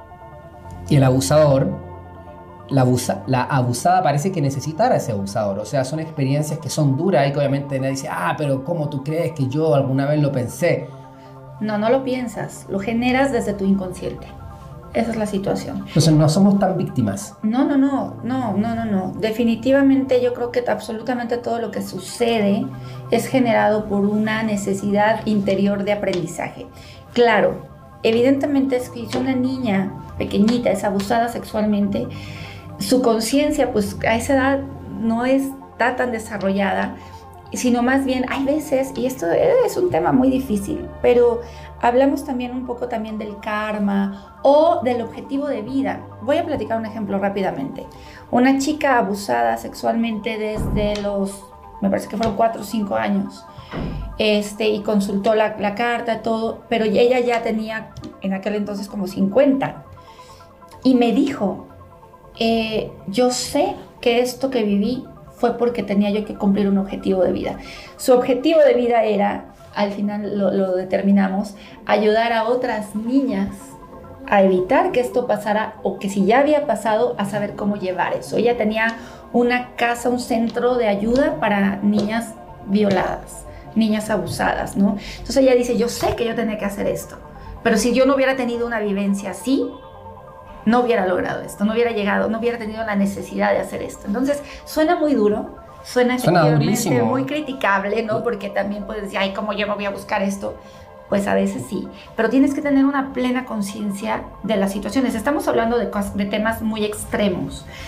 y el abusador. La, abusa, la abusada parece que necesitara a ese abusador, o sea, son experiencias que son duras y que obviamente nadie dice, ah, pero ¿cómo tú crees que yo alguna vez lo pensé? No, no lo piensas, lo generas desde tu inconsciente. Esa es la situación. Entonces no somos tan víctimas. No, no, no, no, no, no, no. Definitivamente yo creo que absolutamente todo lo que sucede es generado por una necesidad interior de aprendizaje. Claro, evidentemente es que si una niña pequeñita es abusada sexualmente, su conciencia, pues a esa edad no está tan desarrollada, sino más bien hay veces, y esto es un tema muy difícil, pero hablamos también un poco también del karma o del objetivo de vida. Voy a platicar un ejemplo rápidamente. Una chica abusada sexualmente desde los, me parece que fueron cuatro o cinco años, este, y consultó la, la carta, todo, pero ella ya tenía en aquel entonces como cincuenta, y me dijo, Eh, yo sé que esto que viví fue porque tenía yo que cumplir un objetivo de vida. Su objetivo de vida era, al final lo, lo determinamos, ayudar a otras niñas a evitar que esto pasara, o que si ya había pasado, a saber cómo llevar eso. Ella tenía una casa, un centro de ayuda para niñas violadas, niñas abusadas, ¿no? Entonces ella dice, yo sé que yo tenía que hacer esto, pero si yo no hubiera tenido una vivencia así, no hubiera logrado esto, no hubiera llegado, no hubiera tenido la necesidad de hacer esto. Entonces, suena muy duro, suena, suena efectivamente durísimo, muy criticable, ¿no? Porque también puedes decir, ay, ¿cómo yo me voy a buscar esto? Pues a veces sí, pero tienes que tener una plena conciencia de las situaciones. Estamos hablando de, de temas muy extremos.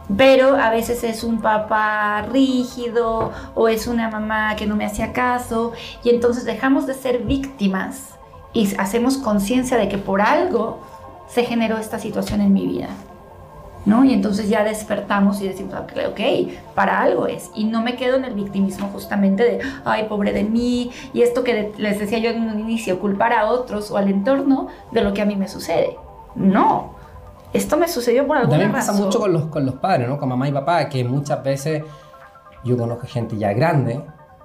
Pero a veces es un papá rígido o es una mamá que no me hacía caso y entonces dejamos de ser víctimas y hacemos conciencia de que por algo se generó esta situación en mi vida, ¿no? Y entonces ya despertamos y decimos, ok, para algo es. Y no me quedo en el victimismo justamente de, ay, pobre de mí. Y esto que les decía yo en un inicio, culpar a otros o al entorno de lo que a mí me sucede. No. Esto me sucedió por alguna También razón. pasa mucho con los, con los padres, ¿no? Con mamá y papá, que muchas veces yo conozco gente ya grande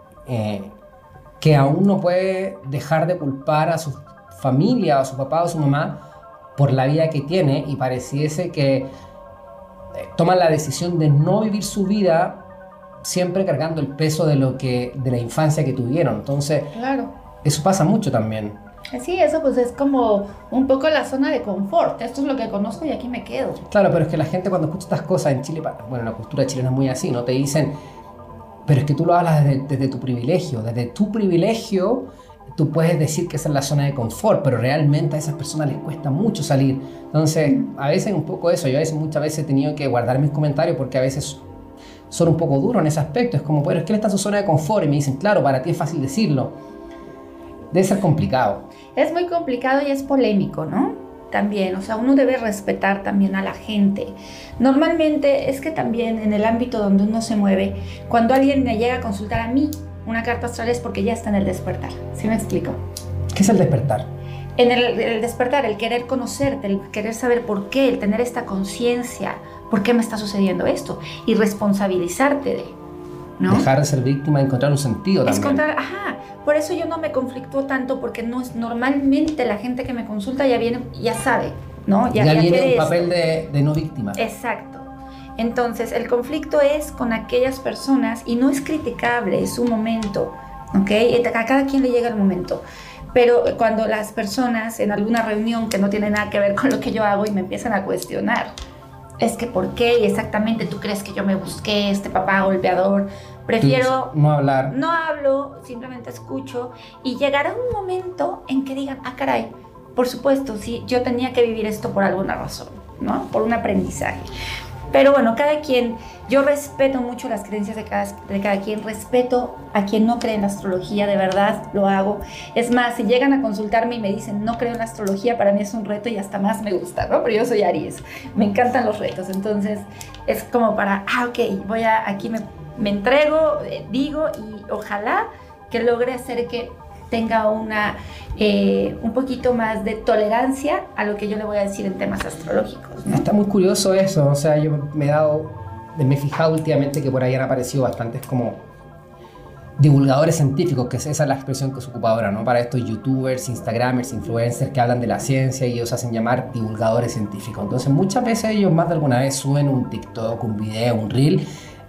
eh, que aún no puede dejar de culpar a su familia, a su papá o su mamá por la vida que tiene y pareciese que eh, toman la decisión de no vivir su vida siempre cargando el peso de, lo que, de la infancia que tuvieron. Entonces, claro, eso pasa mucho también. Sí, eso pues es como un poco la zona de confort. Esto es lo que conozco y aquí me quedo. Claro, pero es que la gente cuando escucha estas cosas en Chile, bueno, la cultura chilena es muy así, ¿no? Te dicen, pero es que tú lo hablas desde, desde tu privilegio. Desde tu privilegio tú puedes decir que esa es la zona de confort, pero realmente a esas personas les cuesta mucho salir. Entonces, a veces un poco eso. Yo a veces, muchas veces he tenido que guardar mis comentarios porque a veces son un poco duros en ese aspecto. Es como, bueno, es que él está en su zona de confort y me dicen, claro, para ti es fácil decirlo. Debe ser complicado. Es muy complicado y es polémico, ¿no? También, o sea, uno debe respetar también a la gente. Normalmente es que también en el ámbito donde uno se mueve, cuando alguien me llega a consultar a mí una carta astral es porque ya está en el despertar. ¿Sí me explico? ¿Qué es el despertar? En el, el despertar, el querer conocerte, el querer saber por qué, el tener esta conciencia, por qué me está sucediendo esto y responsabilizarte de, ¿no? Dejar de ser víctima, encontrar un sentido es también. Encontrar, ajá, por eso yo no me conflictúo tanto porque no es normalmente la gente que me consulta ya viene, ya sabe, ¿no? Ya, ya, ya viene un papel esto. de, de no víctima. Exacto. Entonces el conflicto es con aquellas personas y no es criticable, es un momento, ¿ok? A cada quien le llega el momento. Pero cuando las personas en alguna reunión que no tiene nada que ver con lo que yo hago y me empiezan a cuestionar, es que ¿por qué? Y exactamente tú crees que yo me busqué este papá golpeador. Prefiero no hablar. No hablo, simplemente escucho y llegará un momento en que digan, ah, caray, por supuesto, sí, yo tenía que vivir esto por alguna razón, ¿no? Por un aprendizaje. Pero bueno, cada quien, yo respeto mucho las creencias de cada, de cada quien, respeto a quien no cree en la astrología, de verdad lo hago. Es más, si llegan a consultarme y me dicen no creo en la astrología, para mí es un reto y hasta más me gusta, ¿no? Pero yo soy Aries, me encantan los retos, entonces es como para, ah, ok, voy a, aquí me, me entrego, eh, digo y ojalá que logre hacer que tenga una, eh, un poquito más de tolerancia a lo que yo le voy a decir en temas astrológicos, ¿no? Está muy curioso eso, o sea, yo me he dado, me he fijado últimamente que por ahí han aparecido bastantes como divulgadores científicos, que esa es la expresión que se ocupa ahora, ¿no? Para estos youtubers, instagramers, influencers que hablan de la ciencia y ellos hacen llamar divulgadores científicos. Entonces muchas veces ellos más de alguna vez suben un TikTok, un video, un reel,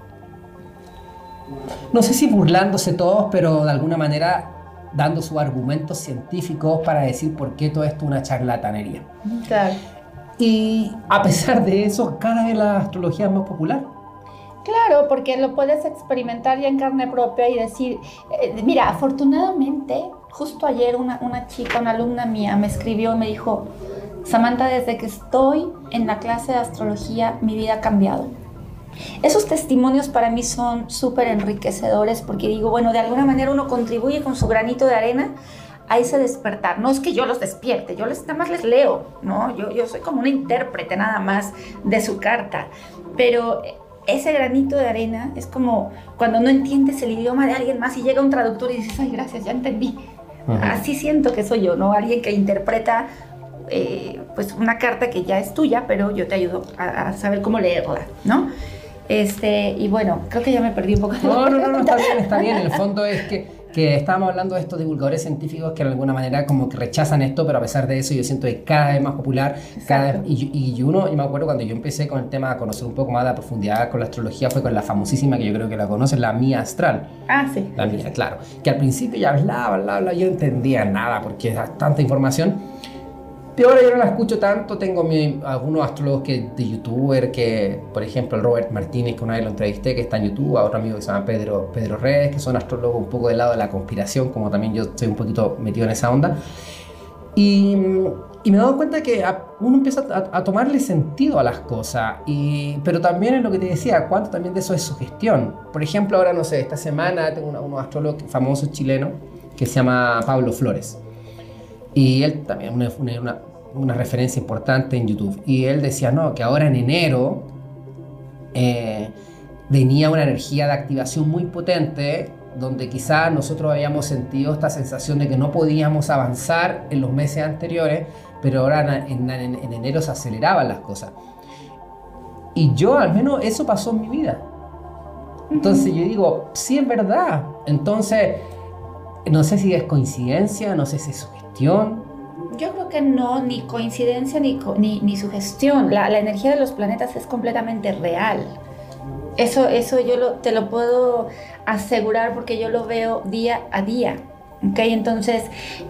no sé si burlándose todos, pero de alguna manera dando sus argumentos científicos para decir por qué todo esto es una charlatanería. Claro. Y a pesar de eso, cada vez la astrología es más popular. Claro, porque lo puedes experimentar ya en carne propia y decir, eh, mira, afortunadamente, justo ayer una, una chica, una alumna mía, me escribió y me dijo, Samantha, desde que estoy en la clase de astrología, mi vida ha cambiado. Esos testimonios para mí son súper enriquecedores porque digo, bueno, de alguna manera uno contribuye con su granito de arena a ese despertar. No es que yo los despierte, yo les, nada más les leo, ¿no? Yo, yo soy como una intérprete nada más de su carta, pero ese granito de arena es como cuando no entiendes el idioma de alguien más y llega un traductor y dices, ay, gracias, ya entendí. Uh-huh. Así siento que soy yo, ¿no? Alguien que interpreta eh, pues una carta que ya es tuya, pero yo te ayudo a, a saber cómo leerla, ¿no? Este, y bueno, creo que ya me perdí un poco. No, no, no, no, está bien, está bien. En el fondo es que, que estábamos hablando de estos divulgadores científicos que de alguna manera como que rechazan esto, pero a pesar de eso yo siento que cada vez más popular, cada vez, y, y uno, y me acuerdo cuando yo empecé con el tema a conocer un poco más de profundidad con la astrología, fue con la famosísima, que yo creo que la conocen, la Mía Astral. Ah, sí. La Mía, claro. Que al principio ya hablaba, hablaba, hablaba, yo no entendía nada porque era tanta información. Pero ahora yo no la escucho tanto, tengo mi, algunos astrólogos que, de youtuber, que por ejemplo el Robert Martínez, que una vez lo entrevisté, que está en YouTube, a otro amigo que se llama Pedro, Pedro Redes, que son astrólogos un poco del lado de la conspiración, como también yo estoy un poquito metido en esa onda. Y, Y me he dado cuenta que a, uno empieza a, a tomarle sentido a las cosas, y, pero también es lo que te decía, cuánto también de eso es sugestión. Por ejemplo, ahora no sé, esta semana tengo una, unos astrólogos famosos chilenos que se llama Pablo Flores. Y él también es una, una, una referencia importante en YouTube. Y él decía, no, que ahora en enero eh, venía una energía de activación muy potente, donde quizás nosotros habíamos sentido esta sensación de que no podíamos avanzar en los meses anteriores, pero ahora en, en, en enero se aceleraban las cosas. Y yo, al menos, eso pasó en mi vida. Entonces yo digo, sí, es verdad. Entonces, no sé si es coincidencia, no sé si es sugestión. Yo creo que no, ni coincidencia ni, ni, ni sugestión. La, la energía de los planetas es completamente real. Eso, eso yo lo, te lo puedo asegurar porque yo lo veo día a día. ¿Okay? Entonces,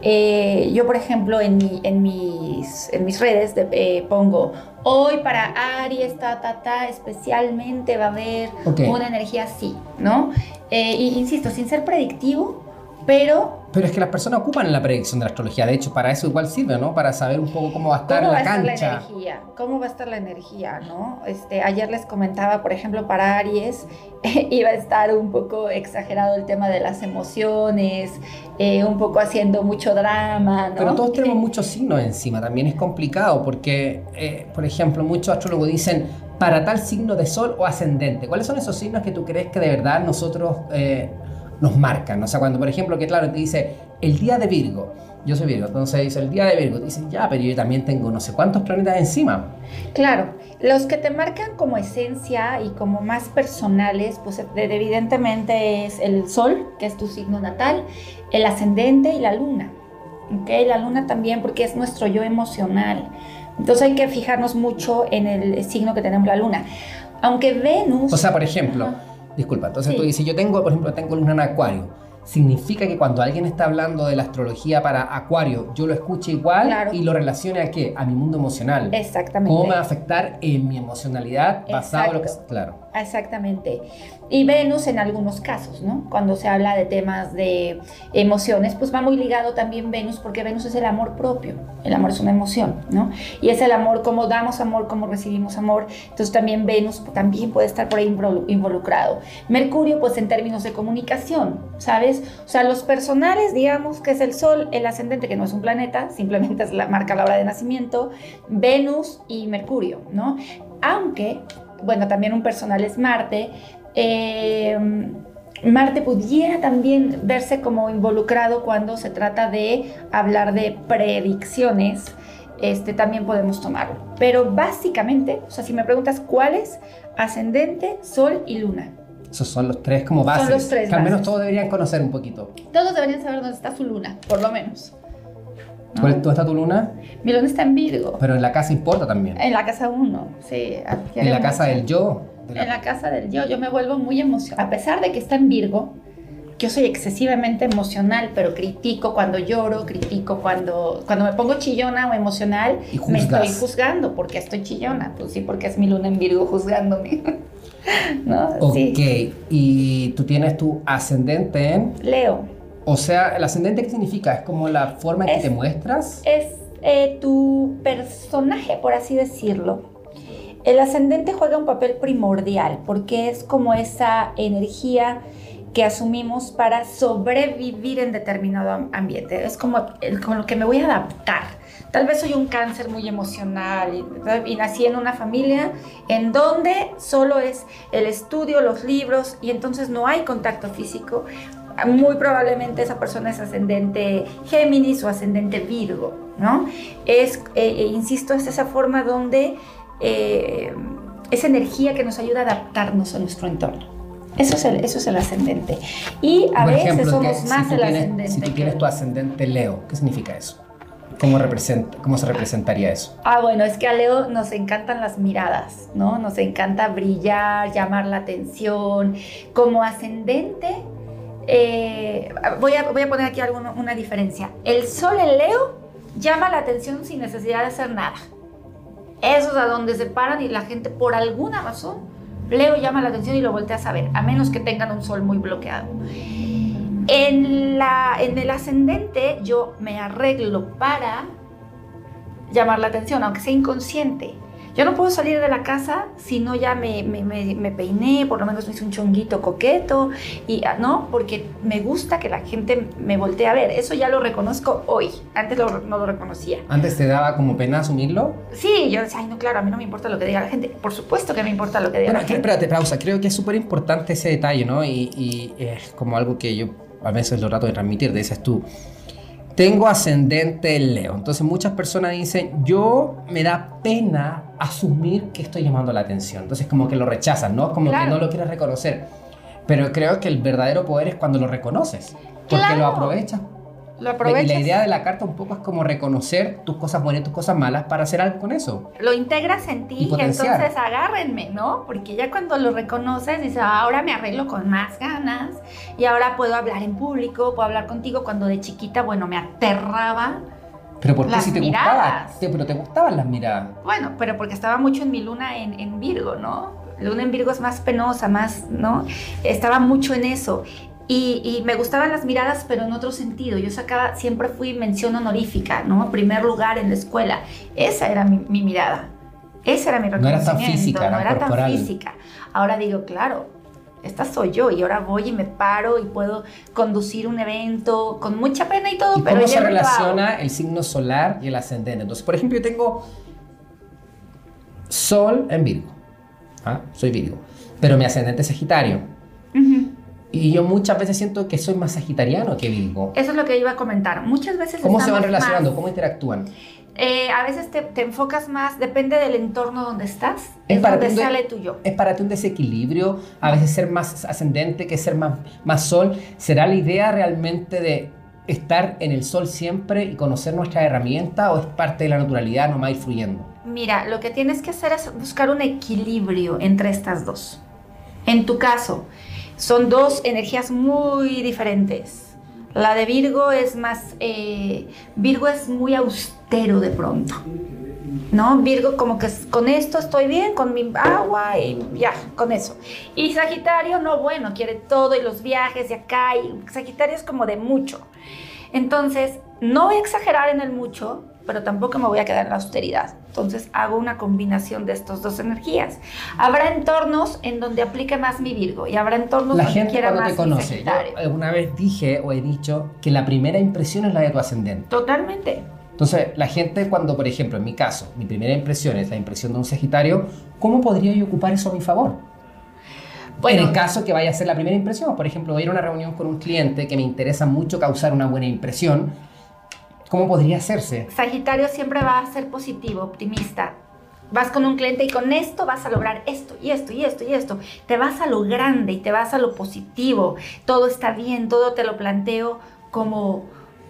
eh, yo por ejemplo en, mi, en, mis, en mis redes de, eh, pongo, hoy para Aries, ta, ta, ta, especialmente va a haber okay. una energía así, ¿no? Eh, y insisto, sin ser predictivo, pero... Pero es que las personas ocupan en la predicción de la astrología, de hecho para eso igual sirve, ¿no? Para saber un poco cómo va a estar la cancha. ¿Cómo va a estar la energía? ¿Cómo va a estar la energía, no? Este, ayer les comentaba, por ejemplo, para Aries iba a estar un poco exagerado el tema de las emociones, eh, un poco haciendo mucho drama, ¿no? Pero todos tenemos muchos signos encima, también es complicado porque, eh, por ejemplo, muchos astrólogos dicen para tal signo de sol o ascendente. ¿Cuáles son esos signos que tú crees que de verdad nosotros... Eh, nos marcan? O sea, cuando por ejemplo que claro te dice el día de Virgo, yo soy Virgo, entonces dice el día de Virgo, te dicen ya, pero yo también tengo no sé cuántos planetas encima. Claro, los que te marcan como esencia y como más personales, pues evidentemente es el Sol, que es tu signo natal, el ascendente y la Luna, ¿ok? La Luna también porque es nuestro yo emocional, entonces hay que fijarnos mucho en el signo que tenemos la Luna, aunque Venus... O sea, por ejemplo... Uh-huh. Disculpa, entonces sí. Tú dices, yo tengo, por ejemplo, tengo luna en Acuario. Significa que cuando alguien está hablando de la astrología para Acuario, yo lo escuche igual claro. Y lo relacione a ¿qué? A mi mundo emocional. Exactamente. ¿Cómo me va a afectar en mi emocionalidad basado en lo que... Claro. Exactamente. Y Venus en algunos casos, ¿no? Cuando se habla de temas de emociones, pues va muy ligado también Venus, porque Venus es el amor propio. El amor es una emoción, ¿no? Y es el amor, cómo damos amor, cómo recibimos amor. Entonces también Venus también puede estar por ahí involucrado. Mercurio, pues en términos de comunicación, ¿sabes? O sea, los personales, digamos que es el Sol, el ascendente, que no es un planeta, simplemente es la marca la hora de nacimiento, Venus y Mercurio, ¿no? Aunque, bueno, también un personal es Marte. Eh, Marte pudiera también verse como involucrado cuando se trata de hablar de predicciones, este, también podemos tomarlo. Pero básicamente, o sea, si me preguntas cuáles, ascendente, Sol y Luna. Esos son los tres como bases, son los tres que al menos bases. Todos deberían conocer un poquito. Todos deberían saber dónde está su Luna, por lo menos. ¿No? ¿Dónde está tu Luna? Mi Luna está en Virgo. Pero en la casa importa también. En la casa uno, sí. En la casa del yo. De la... En la casa del yo, yo me vuelvo muy emocional. A pesar de que está en Virgo, yo soy excesivamente emocional, pero critico cuando lloro, critico cuando, cuando me pongo chillona o emocional, me estoy juzgando porque estoy chillona. Pues sí, porque es mi Luna en Virgo juzgándome. ¿No? Ok, sí. Y tú tienes tu ascendente en... Leo. O sea, ¿el ascendente qué significa? ¿Es como la forma en es, que te muestras? Es eh, tu personaje, por así decirlo. El ascendente juega un papel primordial porque es como esa energía que asumimos para sobrevivir en determinado ambiente. Es como el, con lo que me voy a adaptar. Tal vez soy un cáncer muy emocional y, y nací en una familia en donde solo es el estudio, los libros y entonces no hay contacto físico. Muy probablemente esa persona es ascendente Géminis o ascendente Virgo, ¿no? Es, eh, insisto, es esa forma donde eh, esa energía que nos ayuda a adaptarnos a nuestro entorno. Eso es el, eso es el ascendente. Y a Por veces ejemplo, somos que, más si el tienes, ascendente. Si tú tienes tu ascendente Leo, ¿qué significa eso? ¿Cómo, representa, ¿Cómo se representaría eso? Ah, bueno, es que a Leo nos encantan las miradas, ¿no? Nos encanta brillar, llamar la atención. Como ascendente... Eh, voy, a, voy a poner aquí alguno, una diferencia. El Sol en Leo llama la atención sin necesidad de hacer nada. Eso es a donde se paran y la gente por alguna razón Leo llama la atención y lo volteas a ver, a menos que tengan un Sol muy bloqueado. En, la, en el ascendente yo me arreglo para llamar la atención, aunque sea inconsciente. Yo no puedo salir de la casa si no ya me, me, me, me peiné, por lo menos me hice un chonguito coqueto, y, ¿no? Porque me gusta que la gente me voltee a ver. Eso ya lo reconozco hoy. Antes lo, no lo reconocía. ¿Antes te daba como pena asumirlo? Sí, yo decía, ay, no, claro, a mí no me importa lo que diga la gente. Por supuesto que me importa lo que diga Bueno, la gente. espérate, pausa. Creo que es súper importante ese detalle, ¿no? Y, y es como algo que yo a veces lo trato de transmitir. Dices tú, tengo ascendente en Leo. Entonces muchas personas dicen, yo me da pena asumir que estoy llamando la atención. Entonces como que lo rechazan, ¿no? Como claro. que no lo quieres reconocer. Pero creo que el verdadero poder es cuando lo reconoces. Porque claro. lo aprovechas. Lo aprovechas. Y la idea de la carta un poco es como reconocer tus cosas buenas y tus cosas malas para hacer algo con eso. Lo integras en ti y, y entonces agárrenme, ¿no? Porque ya cuando lo reconoces dices, ahora me arreglo con más ganas y ahora puedo hablar en público, puedo hablar contigo, cuando de chiquita, bueno, me aterraba. ¿Pero por qué si te miradas. gustaba? Pero te gustaban las miradas. Bueno, pero porque estaba mucho en mi luna en, en Virgo, ¿no? La luna en Virgo es más penosa, más, ¿no? Estaba mucho en eso. Y, y me gustaban las miradas, pero en otro sentido. Yo sacaba, siempre fui mención honorífica, ¿no? Primer lugar en la escuela. Esa era mi, mi mirada. Esa era mi reconocimiento. No era tan física, no era corporal. tan física. Ahora digo, claro, esta soy yo. Y ahora voy y me paro y puedo conducir un evento con mucha pena y todo. ¿Y pero cómo se ya relaciona el signo solar y el ascendente? Entonces, por ejemplo, yo tengo Sol en Virgo. ¿Ah? Soy Virgo. Pero mi ascendente es Sagitario. Uh-huh. Y yo muchas veces siento que soy más sagitariano que Virgo. Eso es lo que iba a comentar. Muchas veces ¿Cómo se van relacionando? Más, ¿Cómo interactúan? Eh, a veces te, te enfocas más, depende del entorno donde estás, es, es para donde de, sale tu yo. Es para ti un desequilibrio, a veces ser más ascendente que ser más, más sol. ¿Será la idea realmente de estar en el sol siempre y conocer nuestra herramienta o es parte de la naturalidad nomás ir fluyendo? Mira, lo que tienes que hacer es buscar un equilibrio entre estas dos. En tu caso, son dos energías muy diferentes. La de Virgo es más, eh, Virgo es muy austero de pronto, ¿no? Virgo como que con esto estoy bien, con mi agua y ya, con eso. Y Sagitario, no, bueno, quiere todo y los viajes y acá, y Sagitario es como de mucho. Entonces, no voy a exagerar en el mucho, pero tampoco me voy a quedar en la austeridad. Entonces hago una combinación de estas dos energías. Habrá entornos en donde aplique más mi Virgo y habrá entornos la donde gente quiera cuando más te conoce, mi yo Sagitario. alguna vez dije o he dicho que la primera impresión es la de tu ascendente. Totalmente. Entonces la gente cuando, por ejemplo, en mi caso, mi primera impresión es la impresión de un Sagitario, ¿cómo podría yo ocupar eso a mi favor? Bueno, en el caso que vaya a ser la primera impresión, por ejemplo, voy a ir a una reunión con un cliente que me interesa mucho causar una buena impresión, ¿cómo podría hacerse? Sagitario siempre va a ser positivo, optimista. Vas con un cliente y con esto vas a lograr esto y esto y esto y esto. Te vas a lo grande y te vas a lo positivo. Todo está bien, todo te lo planteo como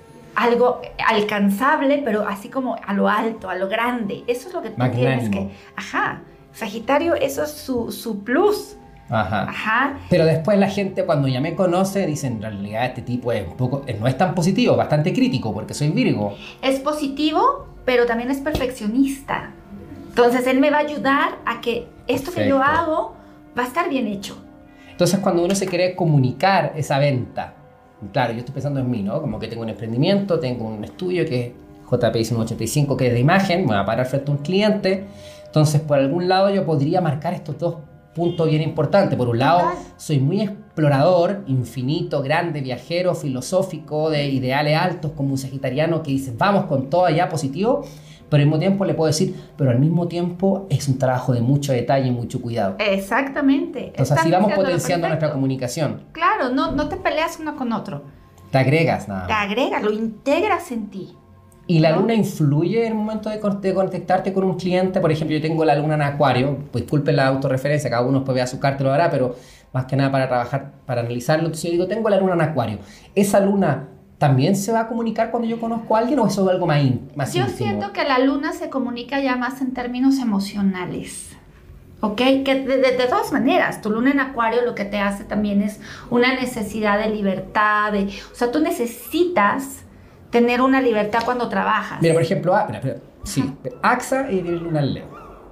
algo alcanzable, pero así como a lo alto, a lo grande. Eso es lo que tú Magnánimo. tienes que... Ajá, Sagitario, eso es su, su plus. Ajá. Ajá. Pero después la gente cuando ya me conoce dice, en realidad este tipo es un poco, no es tan positivo, bastante crítico porque soy Virgo. Es positivo, pero también es perfeccionista. Entonces él me va a ayudar a que esto Perfecto. Que yo hago va a estar bien hecho. Entonces cuando uno se quiere comunicar esa venta, claro, yo estoy pensando en mí, ¿no? Como que tengo un emprendimiento, tengo un estudio que es J P I ciento ochenta y cinco, que es de imagen, me va a parar frente a un cliente. Entonces por algún lado yo podría marcar estos dos punto bien importante. Por un lado, soy muy explorador, infinito, grande, viajero, filosófico, de ideales altos, como un sagitariano que dice, vamos con todo allá positivo, pero al mismo tiempo le puedo decir, pero al mismo tiempo es un trabajo de mucho detalle y mucho cuidado. Exactamente. Entonces así vamos potenciando nuestra comunicación. Claro, no, no te peleas uno con otro. Te agregas nada. Te agregas, lo integras en ti. ¿Y la luna influye en el momento de, de contactarte con un cliente? Por ejemplo, yo tengo la luna en Acuario, pues disculpen la autorreferencia, cada uno después vea su carta y lo hará, pero más que nada para trabajar, para analizarlo. Entonces yo digo, tengo la luna en Acuario. ¿Esa luna también se va a comunicar cuando yo conozco a alguien o eso es algo más, in, más yo íntimo? Yo siento que la luna se comunica ya más en términos emocionales. ¿Ok? Que de, de, de todas maneras, tu luna en Acuario lo que te hace también es una necesidad de libertad, de, o sea, tú necesitas tener una libertad cuando trabajas. Mira, por ejemplo, ah, espera, espera, sí, A X A y Luna en Leo.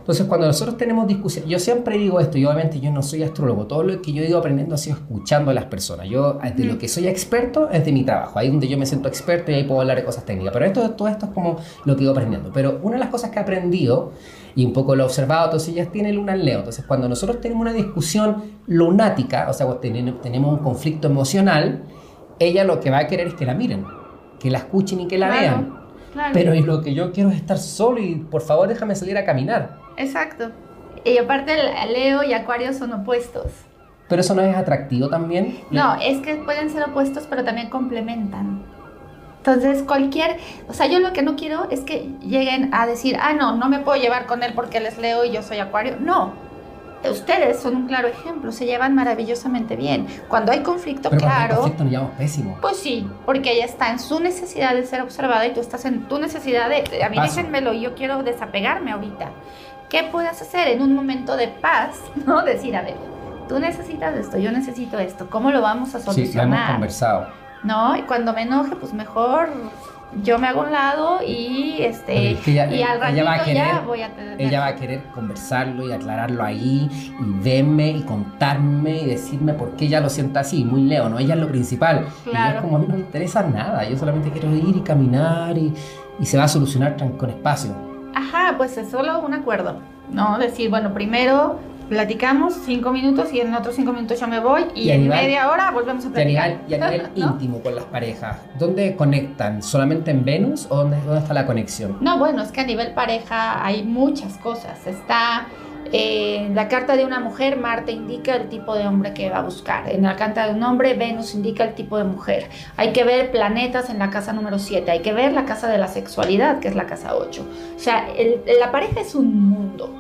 Entonces, cuando nosotros tenemos discusión, yo siempre digo esto, y obviamente yo no soy astrólogo, todo lo que yo he ido aprendiendo ha sido escuchando a las personas. Yo, de lo que soy experto es de mi trabajo, ahí donde yo me siento experto y ahí puedo hablar de cosas técnicas, pero esto, todo esto es como lo que he ido aprendiendo. Pero una de las cosas que he aprendido, y un poco lo he observado, entonces ella tiene luna en Leo, entonces cuando nosotros tenemos una discusión lunática, o sea, cuando tenemos un conflicto emocional, ella lo que va a querer es que la miren, que la escuchen y que la Claro, vean. claro. Pero y lo que yo quiero es estar solo y por favor déjame salir a caminar. Exacto. Y aparte Leo y Acuario son opuestos. Pero eso no es atractivo también. No, es que pueden ser opuestos, pero también complementan. Entonces, cualquier... O sea, yo lo que no quiero es que lleguen a decir, ah, no, no me puedo llevar con él porque él es Leo y yo soy Acuario. No. Ustedes son un claro ejemplo, se llevan maravillosamente bien. Cuando hay conflicto, pero claro... Pero cuando hay conflicto nos llevamos pésimo. Pues sí, porque ella está en su necesidad de ser observada y tú estás en tu necesidad de... A mí Paso. déjenmelo y yo quiero desapegarme ahorita. ¿Qué puedes hacer en un momento de paz? ¿No? Decir, a ver, tú necesitas esto, yo necesito esto. ¿Cómo lo vamos a solucionar? Sí, lo hemos conversado. ¿No? Y cuando me enoje, pues mejor yo me hago a un lado y este es que ella, y al ratito ella va a querer, ya voy a tener... Ella va a querer conversarlo y aclararlo ahí y verme y contarme y decirme por qué ella lo sienta así, muy Leo, ¿no? Ella es lo principal. Claro. Y es como a mí no me interesa nada, yo solamente quiero ir y caminar y, y se va a solucionar con espacio. Ajá, pues es solo un acuerdo, ¿no? Decir, bueno, primero platicamos cinco minutos y en otros cinco minutos yo me voy y, y en nivel, media hora volvemos a platicar. Y a nivel, y a nivel ¿no? íntimo con las parejas, ¿dónde conectan? ¿Solamente en Venus o dónde, dónde está la conexión? No, bueno, es que a nivel pareja hay muchas cosas. Está eh, en la carta de una mujer, Marte indica el tipo de hombre que va a buscar. En la carta de un hombre, Venus indica el tipo de mujer. Hay que ver planetas en la casa número siete, hay que ver la casa de la sexualidad, que es la casa ocho. O sea, el, la pareja es un mundo.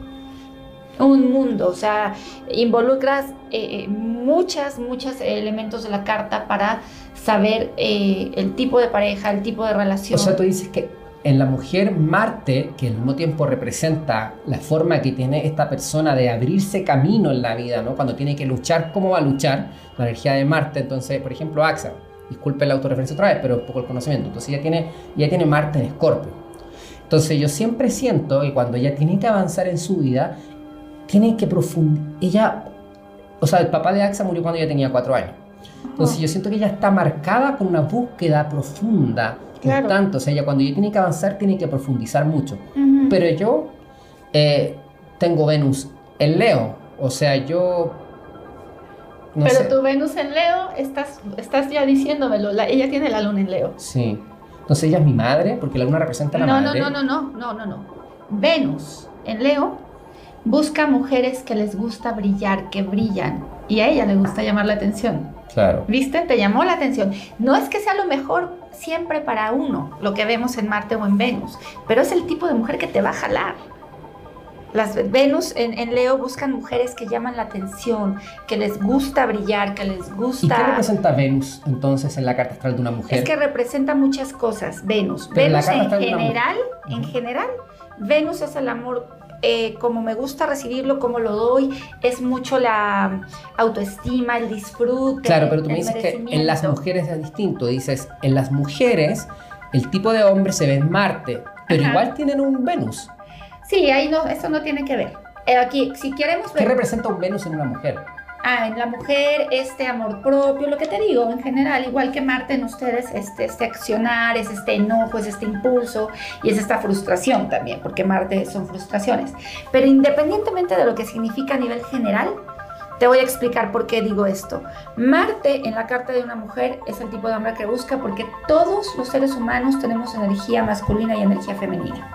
Un mundo, o sea, involucras eh, muchas, muchos elementos de la carta para saber eh, el tipo de pareja, el tipo de relación. O sea, tú dices que en la mujer Marte, que al mismo tiempo representa la forma que tiene esta persona de abrirse camino en la vida, ¿no? Cuando tiene que luchar, ¿cómo va a luchar? La energía de Marte, entonces, por ejemplo, Axa, disculpe la autorreferencia otra vez, pero un poco el conocimiento, entonces ella tiene, ella tiene Marte en Escorpio. Entonces yo siempre siento que cuando ella tiene que avanzar en su vida, tiene que profundizar, ella, o sea, el papá de Axa murió cuando ella tenía cuatro años. Entonces yo siento que ella está marcada con una búsqueda profunda, Claro. constante. O sea, ella cuando ella tiene que avanzar, tiene que profundizar mucho. Uh-huh. Pero yo eh, tengo Venus en Leo, o sea, yo... No Pero sé. tu Venus en Leo, estás, estás ya diciéndomelo, la, ella tiene la luna en Leo. Sí. Entonces ella es mi madre, porque la luna representa a la no, madre. No, no, no, no, no, no, no. Venus en Leo busca mujeres que les gusta brillar, que brillan. Y a ella le gusta llamar la atención. Claro. ¿Viste? Te llamó la atención. No es que sea lo mejor siempre para uno, lo que vemos en Marte o en Venus, pero es el tipo de mujer que te va a jalar. Las Venus en, en Leo buscan mujeres que llaman la atención, que les gusta brillar, que les gusta... ¿Y qué representa Venus entonces en la carta astral de una mujer? Es que representa muchas cosas, Venus. Pero Venus la en carta astral de una general, mujer. en general, Venus es el amor... Eh, como me gusta recibirlo, como lo doy, es mucho la autoestima, el disfrute. Claro, pero tú me el dices que en las mujeres es distinto. Dices, en las mujeres el tipo de hombre se ve en Marte, pero Ajá. igual tienen un Venus. Sí, ahí no, eso no tiene que ver. Eh, aquí, si queremos ver... ¿Qué representa un Venus en una mujer? Ah, en la mujer, este amor propio, lo que te digo, en general, igual que Marte en ustedes, este, este accionar, es este enojo, es este impulso y es esta frustración también, porque Marte son frustraciones. Pero independientemente de lo que significa a nivel general, te voy a explicar por qué digo esto. Marte en la carta de una mujer es el tipo de hombre que busca, porque todos los seres humanos tenemos energía masculina y energía femenina.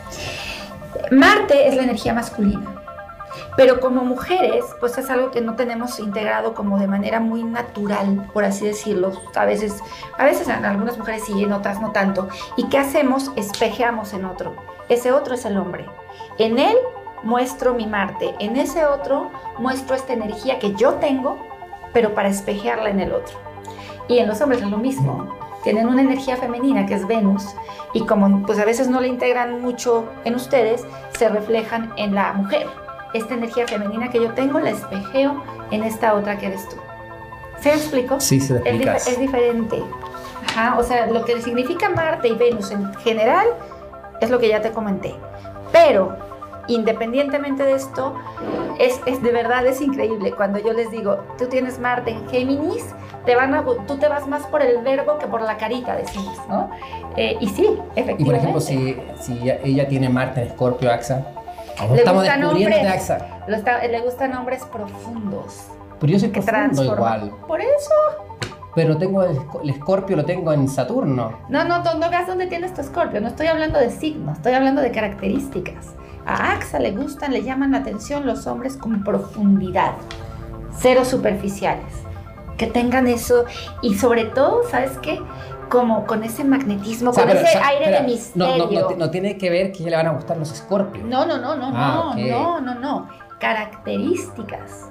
Marte es la energía masculina. Pero como mujeres, pues es algo que no tenemos integrado como de manera muy natural, por así decirlo. A veces, a veces en algunas mujeres sí, en otras no tanto. ¿Y qué hacemos? Espejeamos en otro. Ese otro es el hombre. En él muestro mi Marte. En ese otro muestro esta energía que yo tengo, pero para espejearla en el otro. Y en los hombres es lo mismo. Tienen una energía femenina que es Venus. Y como pues a veces no la integran mucho en ustedes, se reflejan en la mujer. Esta energía femenina que yo tengo la espejeo en esta otra que eres tú. ¿Se me explico? Sí, se lo Es, dif- explicas. es diferente. Ajá, o sea, lo que significa Marte y Venus en general es lo que ya te comenté. Pero independientemente de esto, es, es de verdad es increíble. Cuando yo les digo, tú tienes Marte en Géminis, te van a, tú te vas más por el verbo que por la carita, decimos, ¿no? Eh, y sí, efectivamente. Y por ejemplo, si, si ella, ella tiene Marte en Escorpio, Axa, le estamos gustan descubriendo hombres, de Axa. Lo está, le gustan hombres profundos. Pero yo soy que profundo transforman. igual. Por eso. Pero tengo el, el Escorpio, lo tengo en Saturno. No, no, no, no veas dónde tienes tu Escorpio. No estoy hablando de signos, estoy hablando de características. A Axa le gustan, le llaman la atención los hombres con profundidad, cero superficiales, que tengan eso y sobre todo, ¿sabes qué? Como con ese magnetismo, O sea, con pero, ese o sea, aire espera, de misterio. No, no, no, no tiene que ver que le van a gustar los Escorpios. No, no, no, no, Ah, no, okay. no, no, no. Características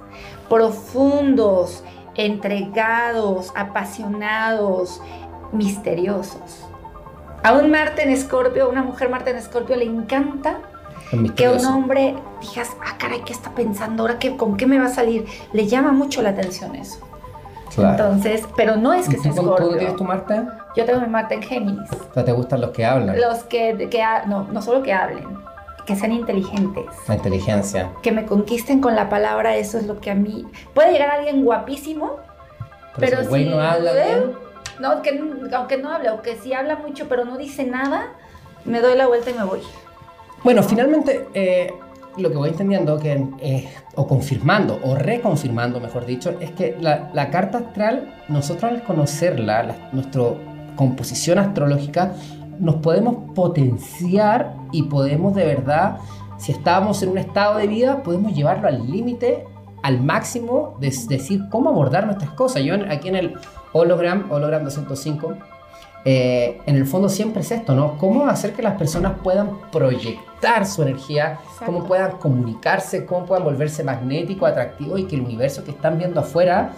profundos, entregados, apasionados, misteriosos. A un Marte en Escorpio, a una mujer Marte en Escorpio le encanta que un hombre digas, ah, caray, ¿qué está pensando ahora? ¿Qué, ¿Con qué me va a salir? Le llama mucho la atención eso. Claro. Entonces, pero no es que sea Escorpio. ¿Tú tienes tu Marte? Yo tengo mi Marte en Géminis. O sea, ¿te gustan los que hablan? Los que, que no, no solo que hablen, que sean inteligentes. La inteligencia. Que me conquisten con la palabra, eso es lo que a mí... Puede llegar alguien guapísimo, pero, pero si el güey si... no habla bien. No, que, aunque no hable, o que si habla mucho pero no dice nada, me doy la vuelta y me voy. Bueno, finalmente, eh, lo que voy entendiendo, que, eh, o confirmando, o reconfirmando, mejor dicho, es que la, la carta astral, nosotros al conocerla, la, nuestra composición astrológica, nos podemos potenciar y podemos de verdad, si estábamos en un estado de vida, podemos llevarlo al límite, al máximo, de decir cómo abordar nuestras cosas. Yo aquí en el hologram, hologram doscientos cinco, eh, en el fondo siempre es esto, ¿no? Cómo hacer que las personas puedan proyectar su energía, Exacto. Cómo puedan comunicarse, cómo puedan volverse magnético, atractivo y que el universo que están viendo afuera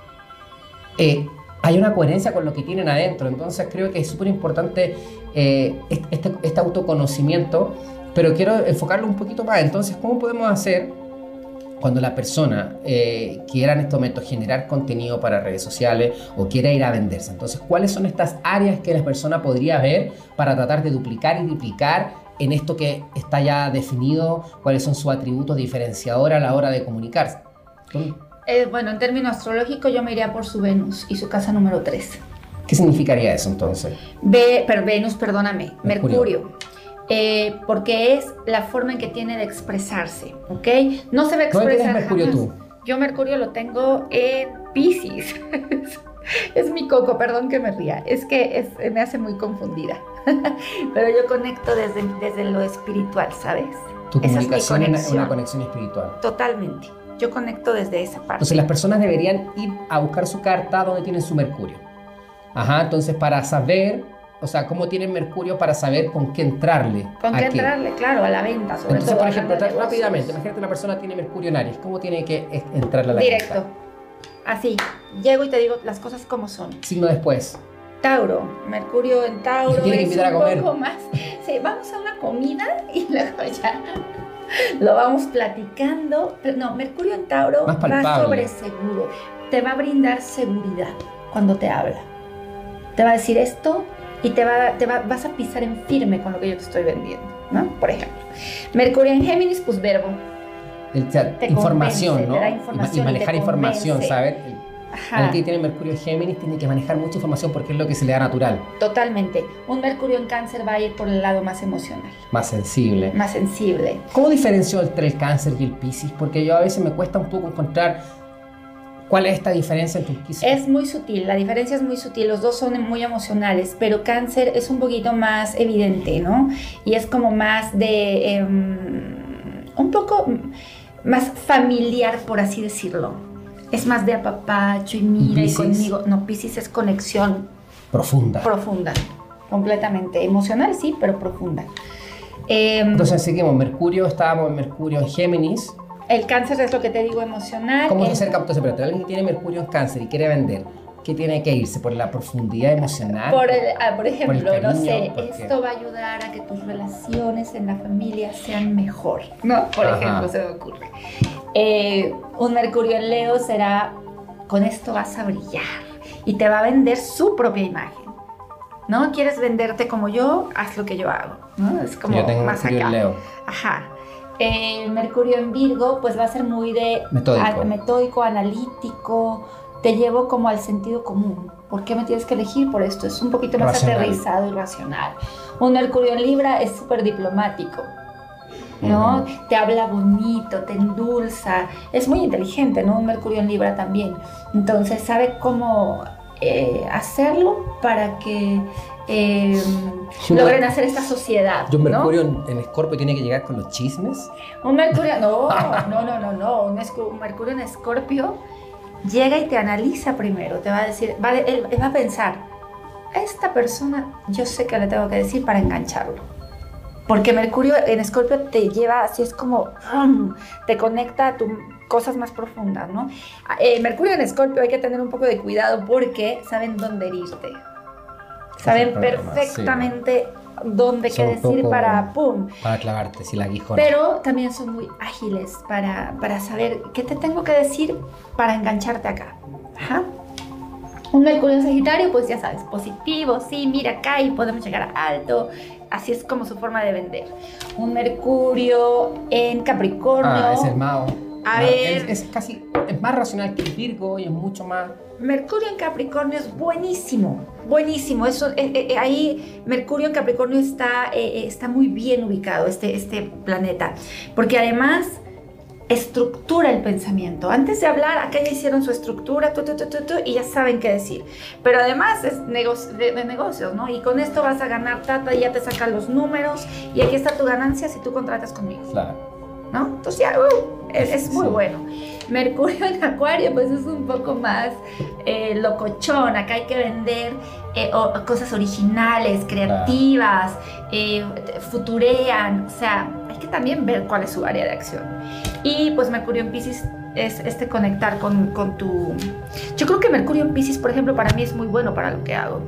eh, hay una coherencia con lo que tienen adentro. Entonces creo que es súper importante eh, este, este autoconocimiento, pero quiero enfocarlo un poquito más. Entonces, ¿cómo podemos hacer cuando la persona eh, quiera en estos momentos generar contenido para redes sociales o quiera ir a venderse? Entonces, ¿cuáles son estas áreas que la persona podría ver para tratar de duplicar y duplicar en esto que está ya definido? ¿Cuáles son sus atributos diferenciadores a la hora de comunicarse? ¿Cómo? Eh, bueno, en términos astrológicos yo me iría por su Venus y su casa número tres. ¿Qué significaría eso entonces? Ve, per, Venus, perdóname, Mercurio. Mercurio. Eh, porque es la forma en que tiene de expresarse, ¿ok? No se va a expresar. ¿Dónde tienes Mercurio jamás. tú? Yo Mercurio lo tengo en Piscis. Es mi coco, perdón que me ría. Es que es, me hace muy confundida. Pero yo conecto desde, desde lo espiritual, ¿sabes? Tu Esa es mi comunicación es conexión. una conexión espiritual. Totalmente. Yo conecto desde esa parte. Entonces las personas deberían ir a buscar su carta donde tienen su Mercurio. Ajá, entonces para saber, o sea, cómo tienen Mercurio para saber con qué entrarle. Con qué entrarle, claro, a la venta, sobre Entonces, todo. por ejemplo, hablando de rápidamente, negocios. imagínate una persona tiene Mercurio en Aries, ¿cómo tiene que es- entrarle a la Directo. venta? Así. Llego y te digo las cosas como son. Signo después. Tauro, Mercurio en Tauro. Me tiene que es invitar un a comer. poco más. Sí, vamos a una comida y luego ya lo vamos platicando. Pero no, Mercurio en Tauro Más va palpable. sobre seguro. Te va a brindar seguridad cuando te habla. Te va a decir esto y te va, te va, vas a pisar en firme con lo que yo te estoy vendiendo, ¿no? Por ejemplo. Mercurio en Géminis, pues verbo. El, o sea, Te información, convence, ¿no? te da Y- información y y manejar te información, convence. ¿sabes? El- Ajá. Alguien que tiene Mercurio en Géminis tiene que manejar mucha información porque es lo que se le da natural, Totalmente. Un Mercurio en Cáncer va a ir por el lado más emocional, más sensible. más sensible. ¿Cómo diferencio entre el Cáncer y el Piscis? Porque yo a veces me cuesta un poco encontrar cuál es esta diferencia entre un Piscis. Es muy sutil, la diferencia es muy sutil, los dos son muy emocionales, pero Cáncer es un poquito más evidente, ¿no? Y es como más de, eh, un poco más familiar, por así decirlo. Es más de apapacho y mira y Piscis? conmigo. No, Piscis es conexión Profunda. profunda, completamente. Emocional, sí, pero profunda. Eh, Entonces seguimos, Mercurio, estábamos en Mercurio en Géminis. el Cáncer es lo que te digo, emocional. ¿Cómo se El- acerca? Entonces, espérate, alguien que tiene Mercurio en Cáncer y quiere vender, ¿qué tiene que irse? ¿Por la profundidad emocional? Por, el- ah, por ejemplo, cariño, no sé, ¿por qué? esto va a ayudar a que tus relaciones en la familia sean mejor, ¿no? Por Ajá. ejemplo, se me ocurre. Eh, un Mercurio en Leo será, con esto vas a brillar y te va a vender su propia imagen, ¿no? ¿Quieres venderte como yo? Haz lo que yo hago, ¿no? Es como Yo tengo más Mercurio acá. en Leo. Ajá. eh, Mercurio en Virgo, pues va a ser muy de metódico. A, metódico, analítico, te llevo como al sentido común. ¿Por qué me tienes que elegir por esto? Es un poquito más racional. Aterrizado y racional. Un Mercurio en Libra es súper diplomático, ¿no? Uh-huh. Te habla bonito, te endulza, es muy inteligente, ¿no? Un Mercurio en Libra también. Entonces sabe cómo eh, hacerlo para que eh, logren hacer esta sociedad. ¿Y un Mercurio ¿no? en Escorpio tiene que llegar con los chismes? Un Mercurio, no, no, no, no, no. Un, un Mercurio en Escorpio llega y te analiza primero, te va a decir, va, él, él va a pensar, a esta persona yo sé que le tengo que decir para engancharlo. Porque Mercurio en Escorpio te lleva, así es como, um, te conecta a tus cosas más profundas, ¿no? Eh, Mercurio en Escorpio hay que tener un poco de cuidado porque saben dónde herirte. Saben problema, perfectamente sí. dónde qué decir para pum. Para clavarte, si la aguijona. Pero también son muy ágiles para, para saber qué te tengo que decir para engancharte acá. Ajá. Un Mercurio en Sagitario, pues ya sabes, positivo, sí, mira acá y podemos llegar a alto. Así es como su forma de vender. Un Mercurio en Capricornio. Ah, es el Mao. A no, ver. Es, es casi, es más racional que el Virgo y es mucho más... Mercurio en Capricornio es buenísimo, buenísimo. Eso, eh, eh, ahí Mercurio en Capricornio está, eh, está muy bien ubicado, este, este planeta. Porque además estructura el pensamiento. Antes de hablar, acá ya hicieron su estructura tu, tu, tu, tu, tu, y ya saben qué decir. Pero además es negocio, de, de negocios, ¿no? Y con esto vas a ganar tata y ya te sacan los números y aquí está tu ganancia si tú contratas conmigo. Claro. ¿No? Entonces ya, uh, es, es muy sí. bueno. Mercurio en Acuario pues es un poco más eh, locochón. Acá hay que vender eh, o, cosas originales, creativas, claro. eh, futurean, o sea, hay que también ver cuál es su área de acción. Y pues Mercurio en Piscis es este conectar con, con tu... Yo creo que Mercurio en Piscis, por ejemplo, para mí es muy bueno para lo que hago.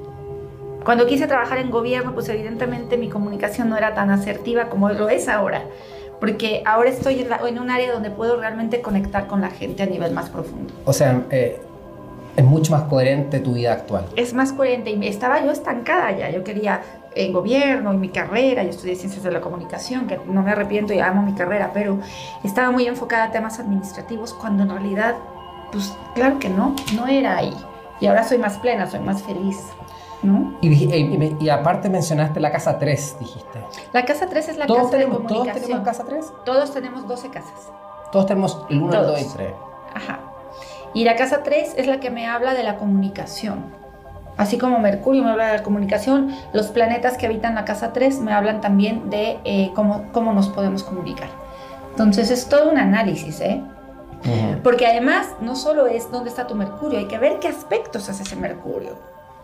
Cuando quise trabajar en gobierno, pues evidentemente mi comunicación no era tan asertiva como lo es ahora. Porque ahora estoy en, la, en un área donde puedo realmente conectar con la gente a nivel más profundo. O sea, eh, es mucho más coherente tu vida actual. Es más coherente y estaba yo estancada ya. Yo quería en gobierno y mi carrera, yo estudié ciencias de la comunicación, que no me arrepiento y amo mi carrera, pero estaba muy enfocada a temas administrativos cuando en realidad, pues claro que no, no era ahí. Y ahora soy más plena, soy más feliz. ¿No? Y, y, y aparte mencionaste la casa tres, dijiste. La casa tres es la casa tenemos, de comunicación. ¿Todos tenemos casa tres? Todos tenemos doce casas. Todos tenemos el uno, el dos y tres. Ajá. Y la casa tres es la que me habla de la comunicación. Así como Mercurio me habla de la comunicación, los planetas que habitan la casa tres me hablan también de eh, cómo, cómo nos podemos comunicar. Entonces es todo un análisis, ¿eh? Uh-huh. Porque además no solo es dónde está tu Mercurio, hay que ver qué aspectos hace ese Mercurio.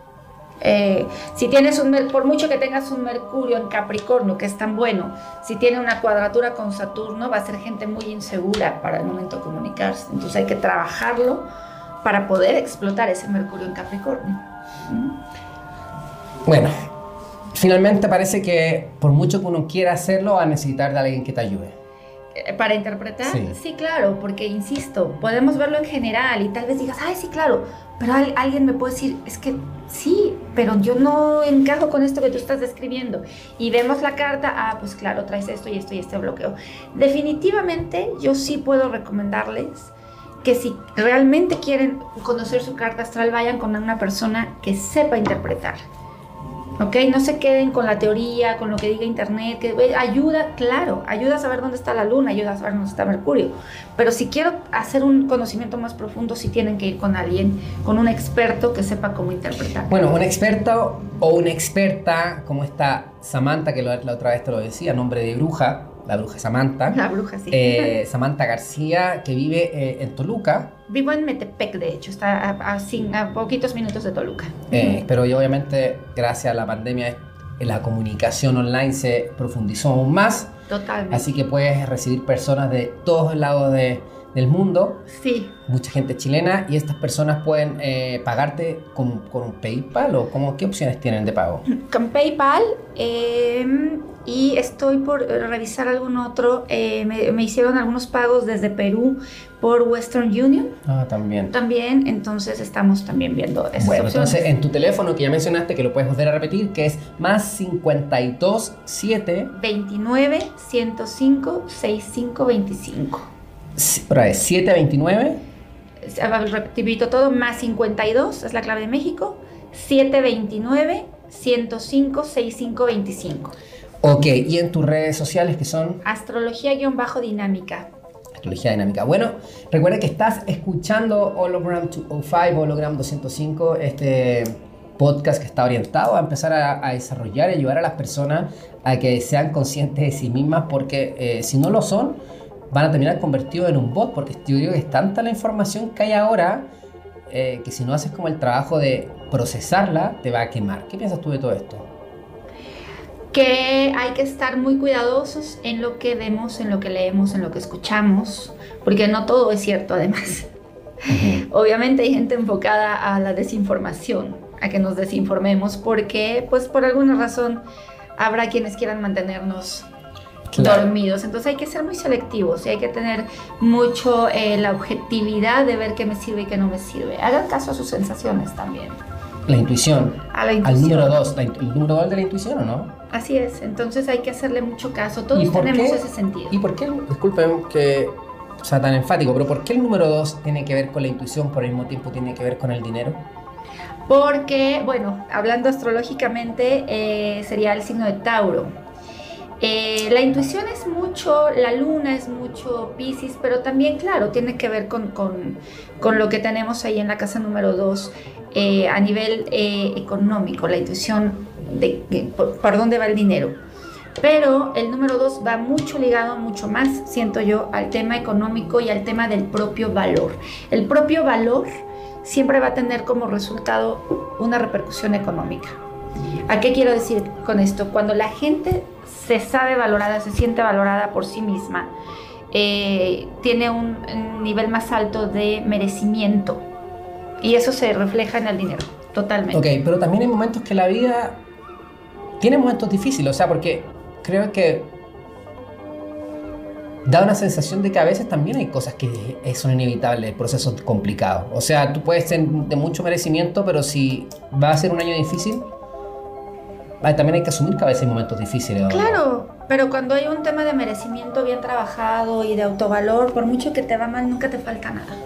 Eh, si tienes un, por mucho que tengas un Mercurio en Capricornio, que es tan bueno, si tiene una cuadratura con Saturno, va a ser gente muy insegura para el momento de comunicarse. Entonces hay que trabajarlo para poder explotar ese Mercurio en Capricornio. ¿Mm? Bueno, finalmente parece que por mucho que uno quiera hacerlo, va a necesitar de alguien que te ayude. ¿Para interpretar? Sí. Sí, claro, porque insisto, podemos verlo en general y tal vez digas, ay, sí, claro, pero al, alguien me puede decir, es que sí, pero yo no encajo con esto que tú estás describiendo. Y vemos la carta, ah, pues claro, traes esto y esto y este bloqueo. Definitivamente, yo sí puedo recomendarles que si realmente quieren conocer su carta astral, vayan con una persona que sepa interpretar. ¿Ok? No se queden con la teoría, con lo que diga internet, que eh, ayuda, claro, ayuda a saber dónde está la luna, ayuda a saber dónde está Mercurio. Pero si quiero hacer un conocimiento más profundo, sí tienen que ir con alguien, con un experto que sepa cómo interpretar. Bueno, un experto o una experta como esta Samantha, que la otra vez te lo decía, nombre de bruja, la bruja Samantha. La bruja, sí. Eh, Samantha García, que vive eh, en Toluca. Vivo en Metepec, de hecho, está a, a, a, a poquitos minutos de Toluca. Eh, uh-huh. Pero yo, obviamente, gracias a la pandemia, la comunicación online se profundizó aún más. Totalmente. Así que puedes recibir personas de todos lados de, del mundo. Sí. Mucha gente chilena, y estas personas pueden eh, pagarte con, con un PayPal, o como, ¿qué opciones tienen de pago? Con PayPal, eh, y estoy por revisar algún otro. Eh, me, me hicieron algunos pagos desde Perú por Western Union. Ah, también. También, entonces estamos también viendo esas bueno, opciones. Entonces, en tu teléfono, que ya mencionaste, que lo puedes volver a repetir, que es más cincuenta y dos siete veintinueve, ciento cinco, sesenta y cinco veinticinco. Otra vez, siete veintinueve. Repito todo, más cincuenta y dos, es la clave de México, setecientos veintinueve, ciento cinco, sesenta y cinco veinticinco. Ok, y en tus redes sociales que son astrología-dinámica. Astrología dinámica. Bueno, recuerda que estás escuchando Hologram doscientos cinco, Hologram doscientos cinco, este podcast que está orientado a empezar a, a desarrollar y ayudar a las personas a que sean conscientes de sí mismas, porque eh, si no lo son, van a terminar convertidos en un bot, porque yo digo que es tanta la información que hay ahora eh, que si no haces como el trabajo de procesarla, te va a quemar. ¿Qué piensas tú de todo esto? Que hay que estar muy cuidadosos en lo que vemos, en lo que leemos, en lo que escuchamos, porque no todo es cierto además. Uh-huh. Obviamente hay gente enfocada a la desinformación, a que nos desinformemos, porque pues por alguna razón habrá quienes quieran mantenernos claro. dormidos. Entonces hay que ser muy selectivos y hay que tener mucho eh, la objetividad de ver qué me sirve y qué no me sirve. Hagan caso a sus sensaciones también. La intuición. A la intuición. Al número dos. ¿El número dos de la intuición o no? Así es. Entonces hay que hacerle mucho caso. Todos tenemos qué? ese sentido. ¿Y por qué? Disculpen que sea tan enfático, pero ¿por qué el número dos tiene que ver con la intuición, pero al mismo tiempo tiene que ver con el dinero? Porque, bueno, hablando astrológicamente, eh, sería el signo de Tauro. Eh, la intuición es mucho, la luna es mucho Piscis, pero también, claro, tiene que ver con, con, con lo que tenemos ahí en la casa número dos eh, a nivel eh, económico, la intuición de, de por, por dónde va el dinero. Pero el número dos va mucho ligado, mucho más, siento yo, al tema económico y al tema del propio valor. El propio valor siempre va a tener como resultado una repercusión económica. ¿A qué quiero decir con esto? Cuando la gente se sabe valorada, se siente valorada por sí misma, eh, tiene un, un nivel más alto de merecimiento y eso se refleja en el dinero, totalmente. Ok, pero también hay momentos que la vida tiene momentos difíciles, o sea, porque creo que da una sensación de que a veces también hay cosas que son inevitables, procesos complicados. O sea, tú puedes ser de mucho merecimiento, pero si va a ser un año difícil, también hay que asumir que a veces hay momentos difíciles. Claro, pero cuando hay un tema de merecimiento bien trabajado y de autovalor, por mucho que te va mal, nunca te falta nada.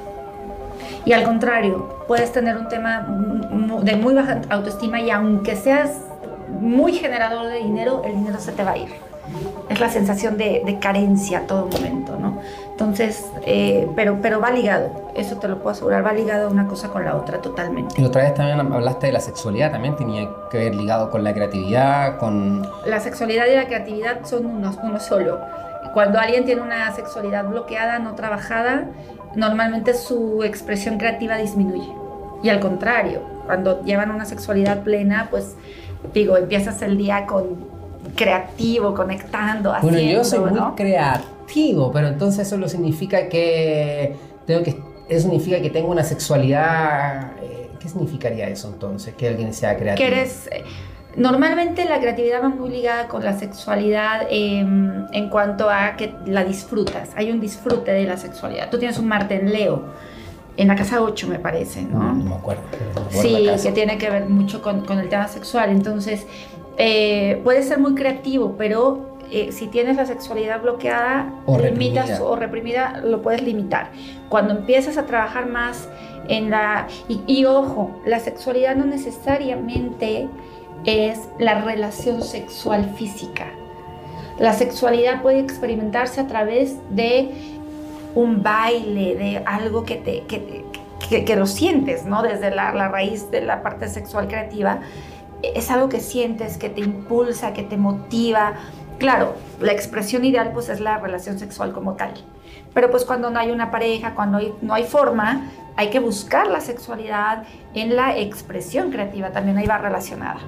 Y al contrario, puedes tener un tema de muy baja autoestima y aunque seas muy generador de dinero, el dinero se te va a ir. Es la sensación de, de carencia a todo momento, ¿no? Entonces, eh, pero, pero va ligado, eso te lo puedo asegurar, va ligado una cosa con la otra totalmente. Y otra vez también hablaste de la sexualidad, también tenía que ver ligado con la creatividad, con... La sexualidad y la creatividad son uno, uno solo. Cuando alguien tiene una sexualidad bloqueada, no trabajada, normalmente su expresión creativa disminuye. Y al contrario, cuando llevan una sexualidad plena, pues, digo, empiezas el día con... creativo, conectando, haciendo, bueno, yo soy muy ¿no? creativo, pero entonces eso no significa que tengo que eso significa que tengo una sexualidad. Eh, ¿qué significaría eso entonces? Que alguien sea creativo. Que eres eh, normalmente la creatividad va muy ligada con la sexualidad eh, en cuanto a que la disfrutas. Hay un disfrute de la sexualidad. Tú tienes un Marte en Leo. En la casa ocho, me parece, ¿no? No, no me acuerdo. No me acuerdo sí, que tiene que ver mucho con, con el tema sexual. Entonces, eh, puede ser muy creativo, pero eh, si tienes la sexualidad bloqueada o limitas reprimida. o reprimida, lo puedes limitar. Cuando empiezas a trabajar más en la... Y, y ojo, la sexualidad no necesariamente es la relación sexual física. La sexualidad puede experimentarse a través de un baile, de algo que, te, que, que, que lo sientes, ¿no? Desde la, la raíz de la parte sexual creativa. Es algo que sientes, que te impulsa, que te motiva. Claro, la expresión ideal pues es la relación sexual como tal. Pero pues cuando no hay una pareja, cuando hay, no hay forma, hay que buscar la sexualidad en la expresión creativa. También ahí va relacionada.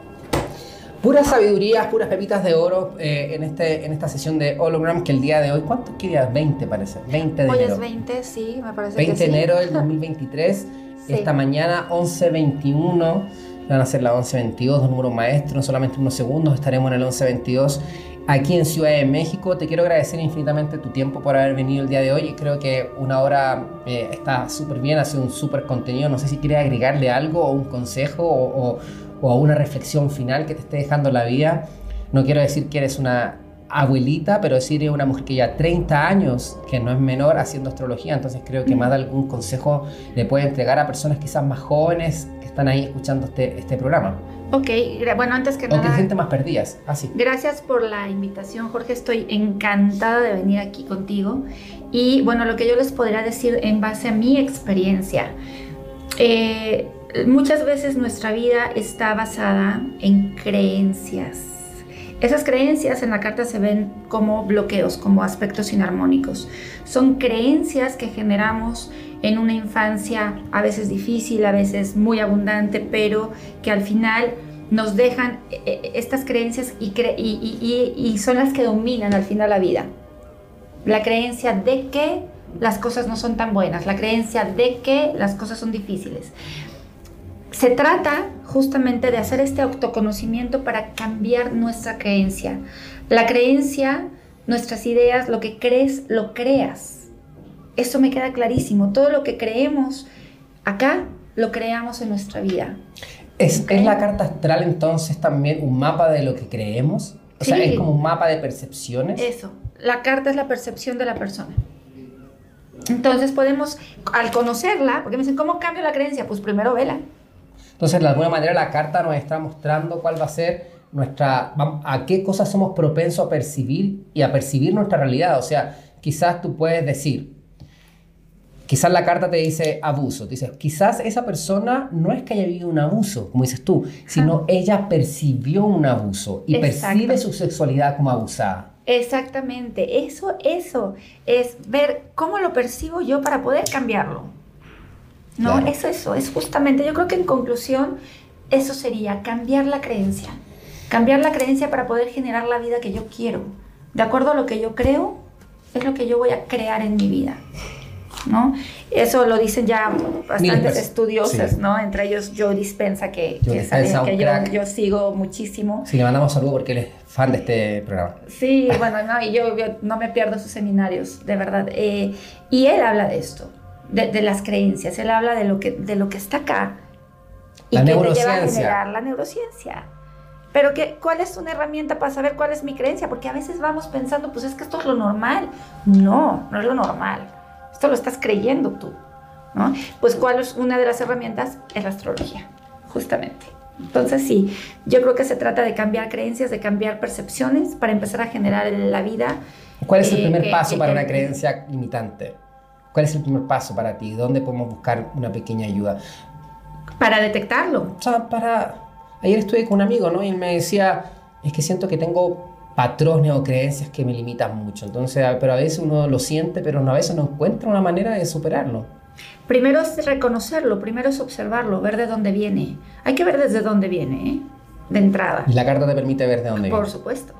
Puras sabidurías, puras pepitas de oro eh, en, este, en esta sesión de Hologram que el día de hoy, ¿cuánto? ¿Qué día? veinte parece, veinte de Hoy enero. es veinte, sí, me parece veinte que sí. de enero del dos mil veintitrés, sí. Esta mañana once veintiuno van a ser las once veintidós, dos números maestros, en solamente unos segundos estaremos en el once veintidós aquí en Ciudad de México. Te quiero agradecer infinitamente tu tiempo por haber venido el día de hoy. Creo que una hora eh, está súper bien, ha sido un súper contenido. No sé si quieres agregarle algo o un consejo o, o, o una reflexión final que te esté dejando la vida. No quiero decir que eres una abuelita, pero sí eres una mujer que ya treinta años, que no es menor, haciendo astrología. Entonces creo que más de algún consejo le puede entregar a personas quizás más jóvenes que están ahí escuchando este, este programa. Ok, bueno, antes que o nada... O que sienten más perdidas. Ah, sí. Gracias por la invitación, Jorge. Estoy encantada de venir aquí contigo. Y bueno, lo que yo les podría decir en base a mi experiencia. Eh, muchas veces nuestra vida está basada en creencias. Esas creencias en la carta se ven como bloqueos, como aspectos inarmónicos. Son creencias que generamos en una infancia a veces difícil, a veces muy abundante, pero que al final nos dejan estas creencias y, cre y, y, y son las que dominan al final la vida. La creencia de que las cosas no son tan buenas, la creencia de que las cosas son difíciles. Se trata justamente de hacer este autoconocimiento para cambiar nuestra creencia. La creencia, nuestras ideas, lo que crees, lo creas. Eso me queda clarísimo. Todo lo que creemos acá, lo creamos en nuestra vida. ¿Es, ¿Okay? ¿Es la carta astral entonces también un mapa de lo que creemos? O Sí. sea, es como un mapa de percepciones. Eso. La carta es la percepción de la persona. Entonces podemos, al conocerla, porque me dicen, ¿cómo cambio la creencia? Pues primero vela. Entonces, de alguna manera, la carta nos está mostrando cuál va a ser nuestra... a qué cosas somos propensos a percibir y a percibir nuestra realidad. O sea, quizás tú puedes decir, quizás la carta te dice abuso. Te dice, quizás esa persona no es que haya vivido un abuso, como dices tú, sino ella percibió un abuso y Exacto. percibe su sexualidad como abusada. Exactamente. Eso, eso es ver cómo lo percibo yo para poder cambiarlo. No, Claro. es eso, es justamente, yo creo que en conclusión, eso sería cambiar la creencia. Cambiar la creencia para poder generar la vida que yo quiero. De acuerdo a lo que yo creo, es lo que yo voy a crear en mi vida, ¿no? Eso lo dicen ya bastantes estudiosas, sí. ¿no? Entre ellos Joe Dispenza, que, Joe que, Dispenza, que yo, yo sigo muchísimo. Sí, le mandamos saludos porque él es fan de este programa. Sí, bueno, no, y yo, yo no me pierdo sus seminarios, de verdad. Eh, y él habla de esto. De, de las creencias, él habla de lo que, de lo que está acá y la que neurociencia. te lleva a generar la neurociencia. Pero que, ¿cuál es una herramienta para saber cuál es mi creencia? Porque a veces vamos pensando, pues es que esto es lo normal. No, no es lo normal. Esto lo estás creyendo tú, ¿no? Pues ¿cuál es una de las herramientas? Es la astrología, justamente. Entonces sí, yo creo que se trata de cambiar creencias, de cambiar percepciones para empezar a generar la vida. ¿Cuál es el eh, primer que, paso que, para que, una creencia limitante? ¿Cuál es el primer paso para ti? ¿Dónde podemos buscar una pequeña ayuda? Para detectarlo. O sea, para... Ayer estuve con un amigo, ¿no? Y él me decía, es que siento que tengo patrones o creencias que me limitan mucho. Entonces, pero a veces uno lo siente, pero a veces no encuentra una manera de superarlo. Primero es reconocerlo, primero es observarlo, ver de dónde viene. Hay que ver desde dónde viene, ¿eh? De entrada. Y la carta te permite ver de dónde viene. Por supuesto.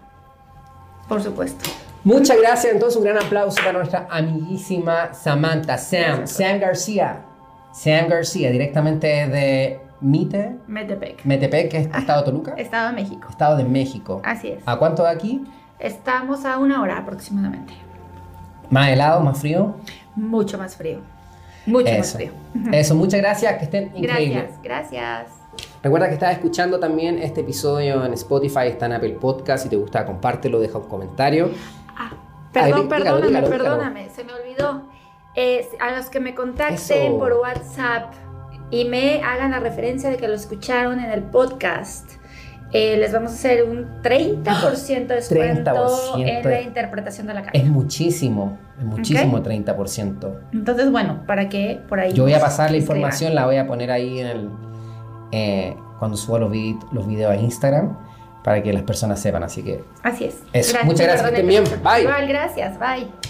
Por supuesto. Muchas gracias, entonces un gran aplauso para nuestra amiguísima Samantha, Sam, Sam García. Sam García, directamente de Mite, Metepec. Metepec, que es Estado de Toluca. Estado de México. Estado de México. Así es. ¿A cuánto de aquí? Estamos a una hora aproximadamente. ¿Más helado, más frío? Mucho más frío. Mucho Eso. más frío. Eso, muchas gracias, que estén increíbles. Gracias, gracias. Recuerda que estás escuchando también este episodio en Spotify, está en Apple Podcast. Si te gusta, compártelo, deja un comentario. Ah, perdón, Ay, dígalo, perdóname, dígalo, dígalo. perdóname, se me olvidó. Eh, a los que me contacten Eso. por WhatsApp y me hagan la referencia de que lo escucharon en el podcast, eh, les vamos a hacer un treinta por ciento de descuento treinta por ciento en la interpretación de la carta. Es muchísimo, es muchísimo, Ok. treinta por ciento. Entonces, bueno, ¿para qué? Por ahí. Yo voy a nos pasar la escriban. información, la voy a poner ahí en el, eh, cuando suba los, vid los videos a Instagram para que las personas sepan. Así que Así es. eso. Muchas gracias, que estén perdón, bien. el- Bye. Igual, gracias. Bye.